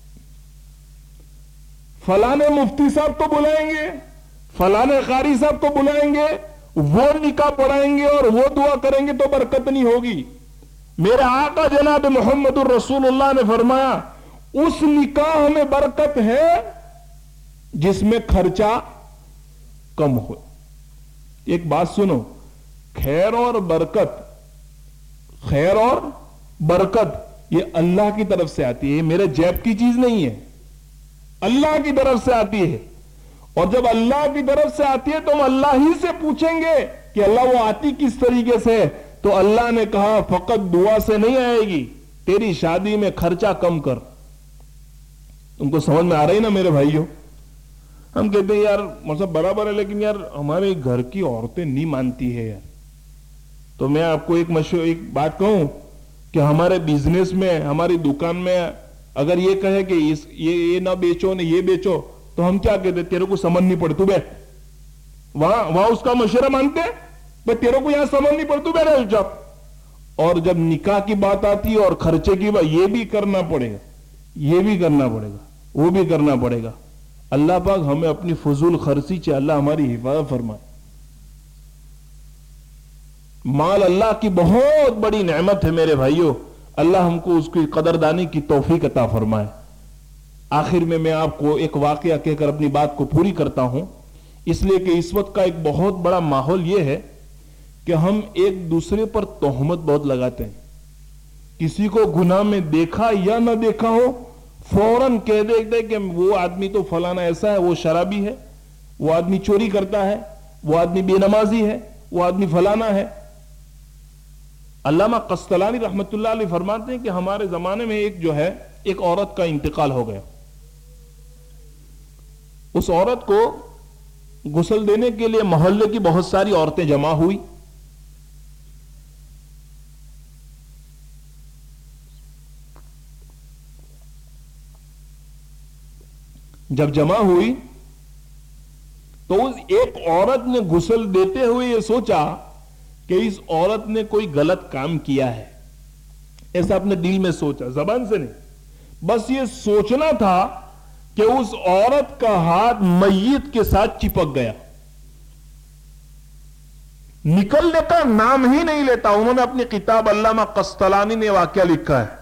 فلانے مفتی صاحب کو بلائیں گے, فلانے قاری صاحب کو بلائیں گے, وہ نکاح پڑھائیں گے اور وہ دعا کریں گے تو برکت نہیں ہوگی. میرے آقا جناب محمد الرسول اللہ نے فرمایا اس نکاح میں برکت ہے جس میں خرچہ کم ہو. ایک بات سنو, خیر اور برکت, خیر اور برکت یہ اللہ کی طرف سے آتی ہے, یہ میرے جیب کی چیز نہیں ہے, اللہ کی طرف سے آتی ہے. اور جب اللہ کی طرف سے آتی ہے تو ہم اللہ ہی سے پوچھیں گے کہ اللہ وہ آتی کس طریقے سے, تو اللہ نے کہا فقط دعا سے نہیں آئے گی, تیری شادی میں خرچہ کم کر. تم کو سمجھ میں آ رہی نا میرے بھائیوں؟ ہم کہتے ہیں یار مطلب برابر ہے, لیکن یار ہمارے گھر کی عورتیں نہیں مانتی ہے یار. تو میں آپ کو ایک مشہور ایک بات کہوں کہ ہمارے بزنس میں, ہماری دکان میں اگر یہ کہے کہ اس یہ یہ نہ بیچو نہ یہ بیچو, تو ہم کیا کہتے, تیرے کو سمجھ نہیں پڑتی, تو بیٹھ. وہاں وہاں اس کا مشورہ مانتے بھائی تیرے کو یہاں سمجھ نہیں پڑتی, بیٹھ چپ جب. اور جب نکاح کی بات آتی ہے اور خرچے کی بات, یہ بھی کرنا پڑے گا, یہ بھی کرنا پڑے گا, وہ بھی کرنا پڑے گا. اللہ پاک ہمیں اپنی فضول خرچی سے اللہ ہماری حفاظت فرمائے. مال اللہ کی بہت بڑی نعمت ہے میرے بھائیوں, اللہ ہم کو اس کی قدردانی کی توفیق عطا فرمائے. آخر میں میں آپ کو ایک واقعہ کہہ کر اپنی بات کو پوری کرتا ہوں, اس لیے کہ اس وقت کا ایک بہت بڑا ماحول یہ ہے کہ ہم ایک دوسرے پر تہمت بہت لگاتے ہیں. کسی کو گناہ میں دیکھا یا نہ دیکھا ہو فوراً کہہ دیتے کہ وہ آدمی تو فلانا ایسا ہے, وہ شرابی ہے, وہ آدمی چوری کرتا ہے, وہ آدمی بے نمازی ہے, وہ آدمی فلانا ہے. علامہ قسطلانی رحمت اللہ علیہ فرماتے ہیں کہ ہمارے زمانے میں ایک جو ہے ایک عورت کا انتقال ہو گیا. اس عورت کو غسل دینے کے لیے محلے کی بہت ساری عورتیں جمع ہوئی. جب جمع ہوئی تو اس ایک عورت نے غسل دیتے ہوئے یہ سوچا کہ اس عورت نے کوئی غلط کام کیا ہے. ایسا اپنے دل میں سوچا, زبان سے نہیں, بس یہ سوچنا تھا کہ اس عورت کا ہاتھ میت کے ساتھ چپک گیا. نکلنے کا نام ہی نہیں لیتا. انہوں نے اپنی کتاب علامہ قسطلانی نے واقعہ لکھا ہے.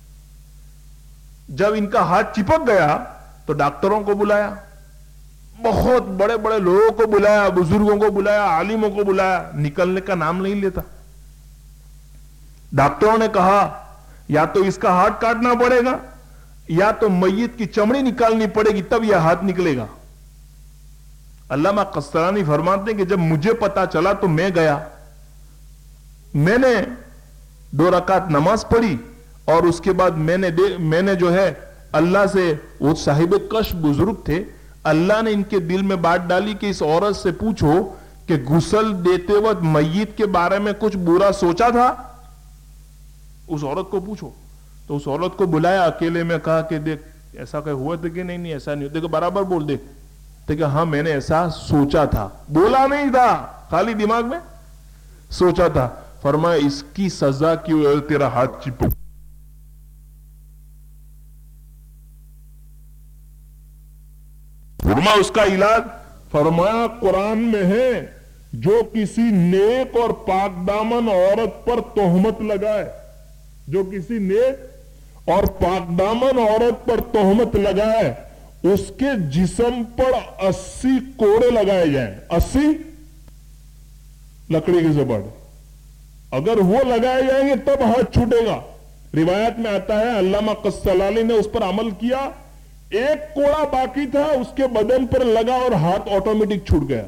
جب ان کا ہاتھ چپک گیا تو ڈاکٹروں کو بلایا, بہت بڑے بڑے لوگوں کو بلایا, بزرگوں کو بلایا, عالموں کو بلایا, نکلنے کا نام نہیں لیتا. ڈاکٹروں نے کہا یا تو اس کا ہاتھ کاٹنا پڑے گا یا تو میت کی چمڑی نکالنی پڑے گی, تب یہ ہاتھ نکلے گا. علامہ قسطلانی فرماتے ہیں کہ جب مجھے پتا چلا تو میں گیا, میں نے دو رکعت نماز پڑھی اور اس کے بعد میں نے میں نے جو ہے اللہ سے, وہ صاحب کشف بزرگ تھے, اللہ نے ان کے دل میں بات ڈالی کہ اس عورت سے پوچھو کہ غسل دیتے وقت میت کے بارے میں کچھ برا سوچا تھا. اس عورت کو پوچھو. تو اس عورت کو بلایا اکیلے میں, کہا کہ دیکھ ایسا کہ ہوا تھا کہ نہیں نہیں ایسا نہیں ہوا, دیکھ برابر بول دے. کہ ہاں میں نے ایسا سوچا تھا, بولا نہیں تھا, خالی دماغ میں سوچا تھا. فرمایا اس کی سزا کی وجہ سے تیرا ہاتھ چپک. فرمایا اس کا علاج, فرمایا قرآن میں ہے جو کسی نیک اور پاک دامن عورت پر تہمت لگائے, جو کسی نیک اور پاک دامن عورت پر تہمت لگائے اس کے جسم پر اسی کوڑے لگائے جائیں، اسی لکڑی کی زبر، اگر وہ لگائے جائیں گے تب ہاتھ چھوٹے گا۔ روایت میں آتا ہے علامہ قسطلانی نے اس پر عمل کیا، ایک کوڑا باقی تھا، اس کے بدن پر لگا اور ہاتھ آٹومیٹک چھوٹ گیا۔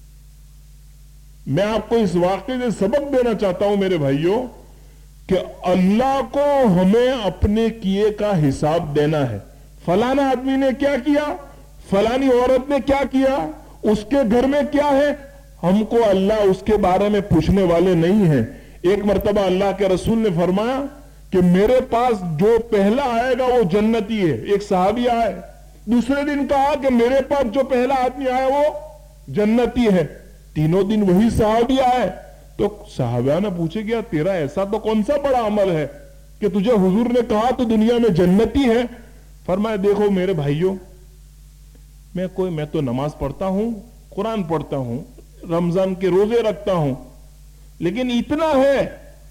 میں آپ کو اس واقعے سے سبق دینا چاہتا ہوں میرے بھائیوں کہ اللہ کو ہمیں اپنے کیے کا حساب دینا ہے۔ فلانا آدمی نے کیا کیا، فلانی عورت نے کیا کیا، اس کے گھر میں کیا ہے، ہم کو اللہ اس کے بارے میں پوچھنے والے نہیں ہیں۔ ایک مرتبہ اللہ کے رسول نے فرمایا کہ میرے پاس جو پہلا آئے گا وہ جنتی ہے۔ ایک صحابی آئے، دوسرے دن کہا کہ میرے پاس جو پہلا آدمی آیا وہ جنتی ہے۔ تینوں دن وہی صحابی آئے تو صحابہ نے پوچھے گیا تیرا ایسا تو کون سا بڑا عمل ہے کہ تجھے حضور نے کہا تو دنیا میں جنتی ہے؟ فرمایا دیکھو میرے بھائیوں، میں کوئی میں تو نماز پڑھتا ہوں، قرآن پڑھتا ہوں، رمضان کے روزے رکھتا ہوں، لیکن اتنا ہے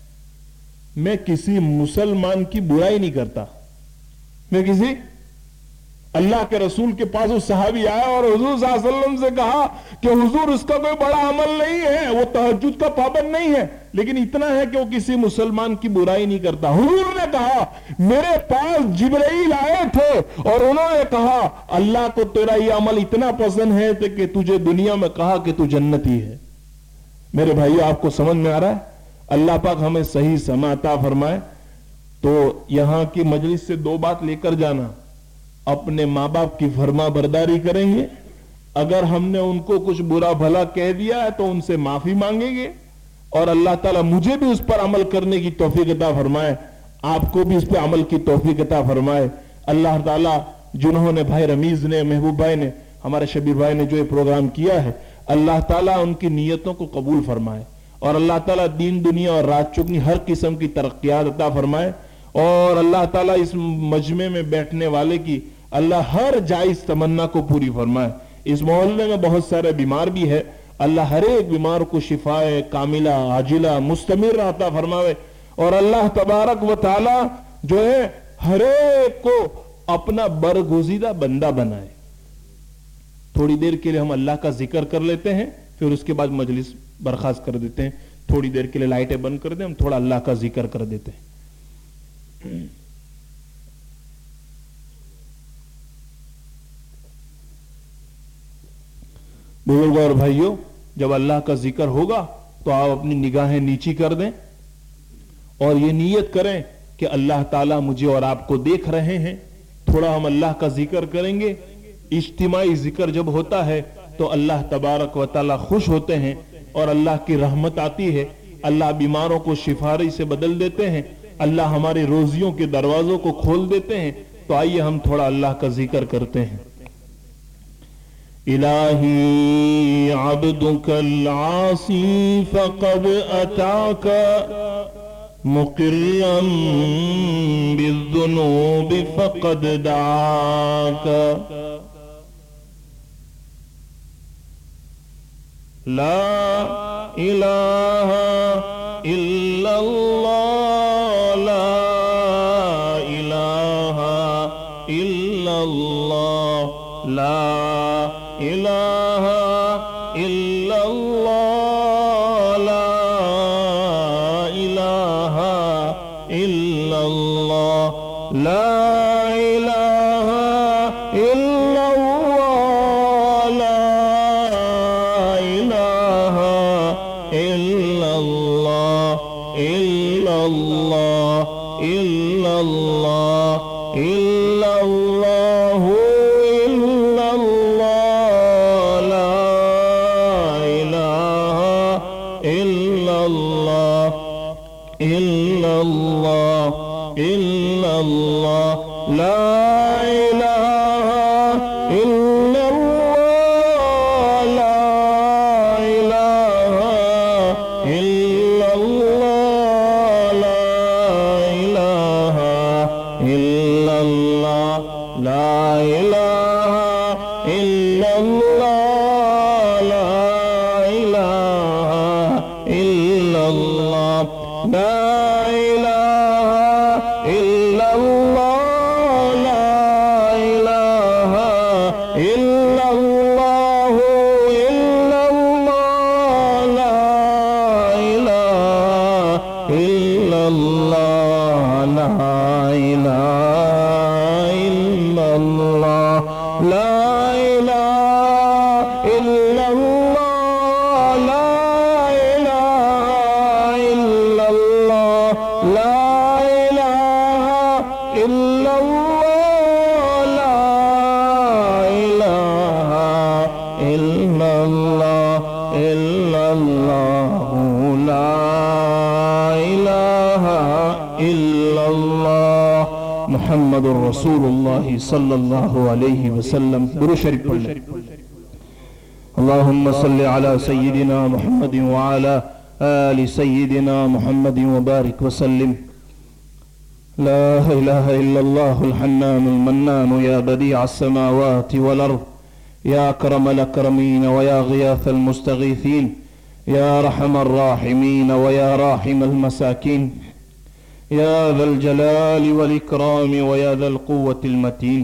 میں کسی مسلمان کی برائی نہیں کرتا۔ میں کسی اللہ کے رسول کے پاس اس صحابی آیا اور حضور صلی اللہ علیہ وسلم سے کہا کہ حضور اس کا کوئی بڑا عمل نہیں ہے، وہ تہجد کا پابند نہیں ہے، لیکن اتنا ہے کہ وہ کسی مسلمان کی برائی نہیں کرتا۔ حضور نے کہا میرے پاس جبرائیل آئے تھے اور انہوں نے کہا اللہ کو تیرا یہ عمل اتنا پسند ہے کہ تجھے دنیا میں کہا کہ تو جنتی ہے۔ میرے بھائیو آپ کو سمجھ میں آ رہا ہے؟ اللہ پاک ہمیں صحیح سمع عطا فرمائے۔ تو یہاں کی مجلس سے دو بات لے کر جانا، اپنے ماں باپ کی فرما برداری کریں گے، اگر ہم نے ان کو کچھ برا بھلا کہہ دیا ہے تو ان سے معافی مانگیں گے، اور اللہ تعالیٰ مجھے بھی اس پر عمل کرنے کی توفیق عطا فرمائے، آپ کو بھی اس پہ عمل کی توفیق عطا فرمائے۔ اللہ تعالیٰ جنہوں نے بھائی رمیز نے، محبوب بھائی نے، ہمارے شبیر بھائی نے جو یہ پروگرام کیا ہے، اللہ تعالیٰ ان کی نیتوں کو قبول فرمائے، اور اللہ تعالیٰ دین دنیا اور رات چکنی ہر قسم کی ترقیات عطا فرمائے، اور اللہ تعالیٰ اس مجمع میں بیٹھنے والے کی اللہ ہر جائز تمنا کو پوری فرمائے۔ اس محلے میں بہت سارے بیمار بھی ہے، اللہ ہر ایک بیمار کو شفاء کاملہ عاجلہ مستمر عطا فرمائے، اور اللہ تبارک و تعالی جو ہے ہر ایک کو اپنا برگزیدہ بندہ بنائے۔ تھوڑی دیر کے لیے ہم اللہ کا ذکر کر لیتے ہیں، پھر اس کے بعد مجلس برخاست کر دیتے ہیں۔ تھوڑی دیر کے لیے لائٹیں بند کر دیں، ہم تھوڑا اللہ کا ذکر کر دیتے ہیں۔ بزرگوں اور بھائیوں، جب اللہ کا ذکر ہوگا تو آپ اپنی نگاہیں نیچی کر دیں اور یہ نیت کریں کہ اللہ تعالیٰ مجھے اور آپ کو دیکھ رہے ہیں۔ تھوڑا ہم اللہ کا ذکر کریں گے۔ اجتماعی ذکر جب ہوتا ہے تو اللہ تبارک و تعالیٰ خوش ہوتے ہیں اور اللہ کی رحمت آتی ہے، اللہ بیماروں کو شفائی سے بدل دیتے ہیں، اللہ ہماری روزیوں کے دروازوں کو کھول دیتے ہیں۔ تو آئیے ہم تھوڑا اللہ کا ذکر کرتے ہیں۔ الہی عبدک العاصی فقد اتاک مقرا بالذنوب فقد دعاک لا الہ الا اللہ لا الہ الا اللہ لا الہ الا اللہ لا الہ الا اللہ لا الہ الا اللہ لا الہ الا اللہ الا اللہ الا اللہ الا اللہ لا الہ الا اللہ إله إلا الله لا إله إلا الله لا إله إلا الله لا إله إلا الله إلا الله لا إله إلا الله محمد رسول اللہ صلی اللہ علیہ وسلم. درود شریف پڑھ لیں. اللہم صلی علی سیدنا محمد وعلی آل سیدنا محمد وبارک وسلم. لا الہ الا اللہ الحنان المنان یا بدیع السماوات والارض یا اکرم الاکرمین ویا غیاث المستغیثین یا رحم الراحمین ویا راحم المساکین یا ذا الجلال والاکرام ویا ذا القوة المتین.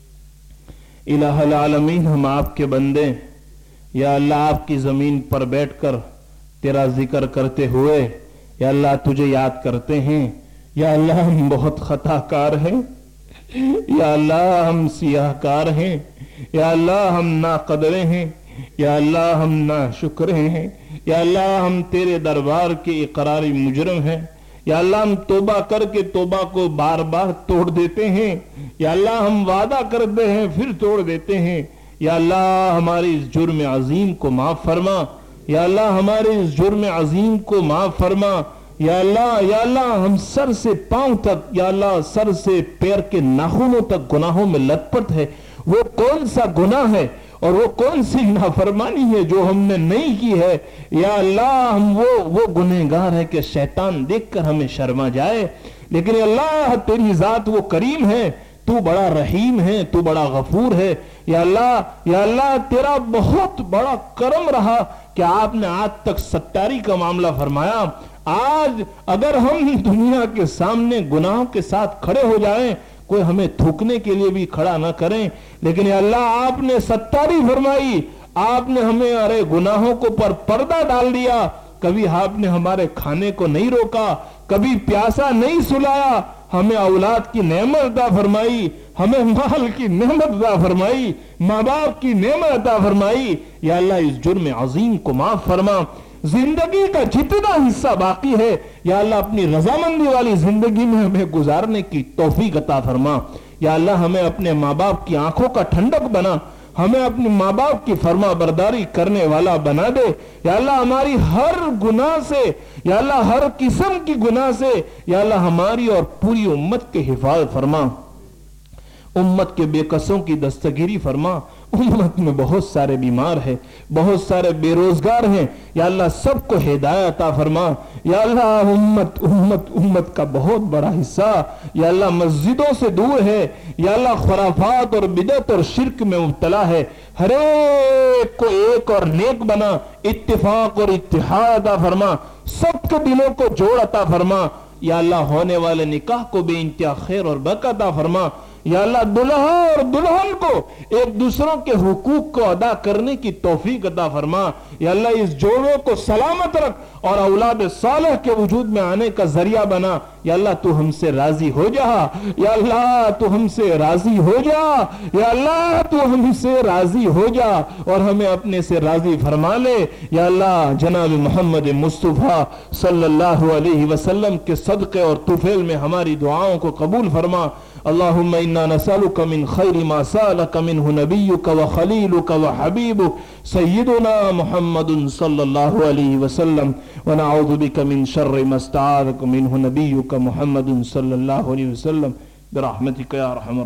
الہ العالمین، ہم آپ کے بندے، یا اللہ آپ کی زمین پر بیٹھ کر تیرا ذکر کرتے ہوئے یا اللہ تجھے یاد کرتے ہیں. یا اللہ ہم بہت خطا کار ہیں، یا اللہ ہم سیاہ کار ہیں، یا اللہ ہم ناقدرے ہیں، یا اللہ ہم ناشکرے ہیں، یا اللہ ہم تیرے دربار کے اقراری مجرم ہیں. یا اللہ ہم توبہ کر کے توبہ کو بار بار توڑ دیتے ہیں. یا اللہ ہم وعدہ کرتے ہیں پھر توڑ دیتے ہیں. یا اللہ ہماری اس جرم عظیم کو معاف فرما. یا اللہ ہمارے اس جرم عظیم کو معاف فرما. یا اللہ یا اللہ ہم سر سے پاؤں تک، یا اللہ سر سے پیر کے ناخنوں تک گناہوں میں لت پت ہے. وہ کون سا گناہ ہے اور وہ کون سی نافرمانی ہے جو ہم نے نہیں کی ہے؟ یا اللہ ہم وہ وہ گنہگار ہیں کہ شیطان دیکھ کر ہمیں شرما جائے. لیکن اللہ تیری ذات وہ کریم ہے، تو بڑا رحیم ہے، تو بڑا غفور ہے. یا اللہ یا اللہ تیرا بہت بڑا کرم رہا کہ آپ نے آج تک ستاری کا معاملہ فرمایا. آج اگر ہم دنیا کے سامنے گناہوں کے ساتھ کھڑے ہو جائیں، کوئی ہمیں تھوکنے کے لیے بھی کھڑا نہ کریں، لیکن یا اللہ آپ نے ستاری فرمائی. آپ نے ہمیں ارے گناہوں کو پر پردہ ڈال دیا. کبھی آپ نے ہمارے کھانے کو نہیں روکا، کبھی پیاسا نہیں سلایا. ہمیں اولاد کی نعمت عطا فرمائی، ہمیں مال کی نعمت عطا فرمائی، ماں باپ کی نعمت عطا فرمائی. یا اللہ اس جرم عظیم کو معاف فرما. زندگی کا جتنا حصہ باقی ہے یا اللہ اپنی رضامندی والی زندگی میں ہمیں گزارنے کی توفیق عطا فرما. یا اللہ ہمیں اپنے ماں باپ کی آنکھوں کا ٹھنڈک بنا، ہمیں اپنے ماں باپ کی فرما برداری کرنے والا بنا دے. یا اللہ ہماری ہر گناہ سے، یا اللہ ہر قسم کی گناہ سے یا اللہ ہماری اور پوری امت کے حفاظت فرما. امت کے بے قصوں کی دستگیری فرما. امت میں بہت سارے بیمار ہیں، بہت سارے بے روزگار ہیں. یا اللہ سب کو ہدایت عطا فرما. یا اللہ امت امت امت کا بہت بڑا حصہ یا اللہ مسجدوں سے دور ہے، یا اللہ خرافات اور بدعت اور شرک میں مبتلا ہے. ہر ایک کو ایک اور نیک بنا، اتفاق اور اتحاد عطا فرما. سب کے دلوں کو جوڑ عطا فرما. یا اللہ ہونے والے نکاح کو بے انتہا خیر اور برکت عطا فرما. یا اللہ دلہا اور دلہن کو ایک دوسروں کے حقوق کو ادا کرنے کی توفیق عطا فرما. یا اللہ اس جوڑوں کو سلامت رکھ اور اولاد صالح کے وجود میں آنے کا ذریعہ بنا. یا اللہ تو ہم سے راضی ہو جا. یا اللہ تو ہم سے راضی ہو جا. یا اللہ تو ہم سے راضی ہو جا اور ہمیں اپنے سے راضی فرما لے. یا اللہ جناب محمد مصطفیٰ صلی اللہ علیہ وسلم کے صدقے اور طفیل میں ہماری دعاؤں کو قبول فرما. اللہم انا نسألک من خیر ما سألک منہ نبیک و خلیلک و حبیبک سیدنا محمد صلی اللہ علیہ وسلم ونعوذ بک من شر ما استعاذک منہ نبیک محمد صلی اللہ علیہ وسلم برحمتک یا ارحم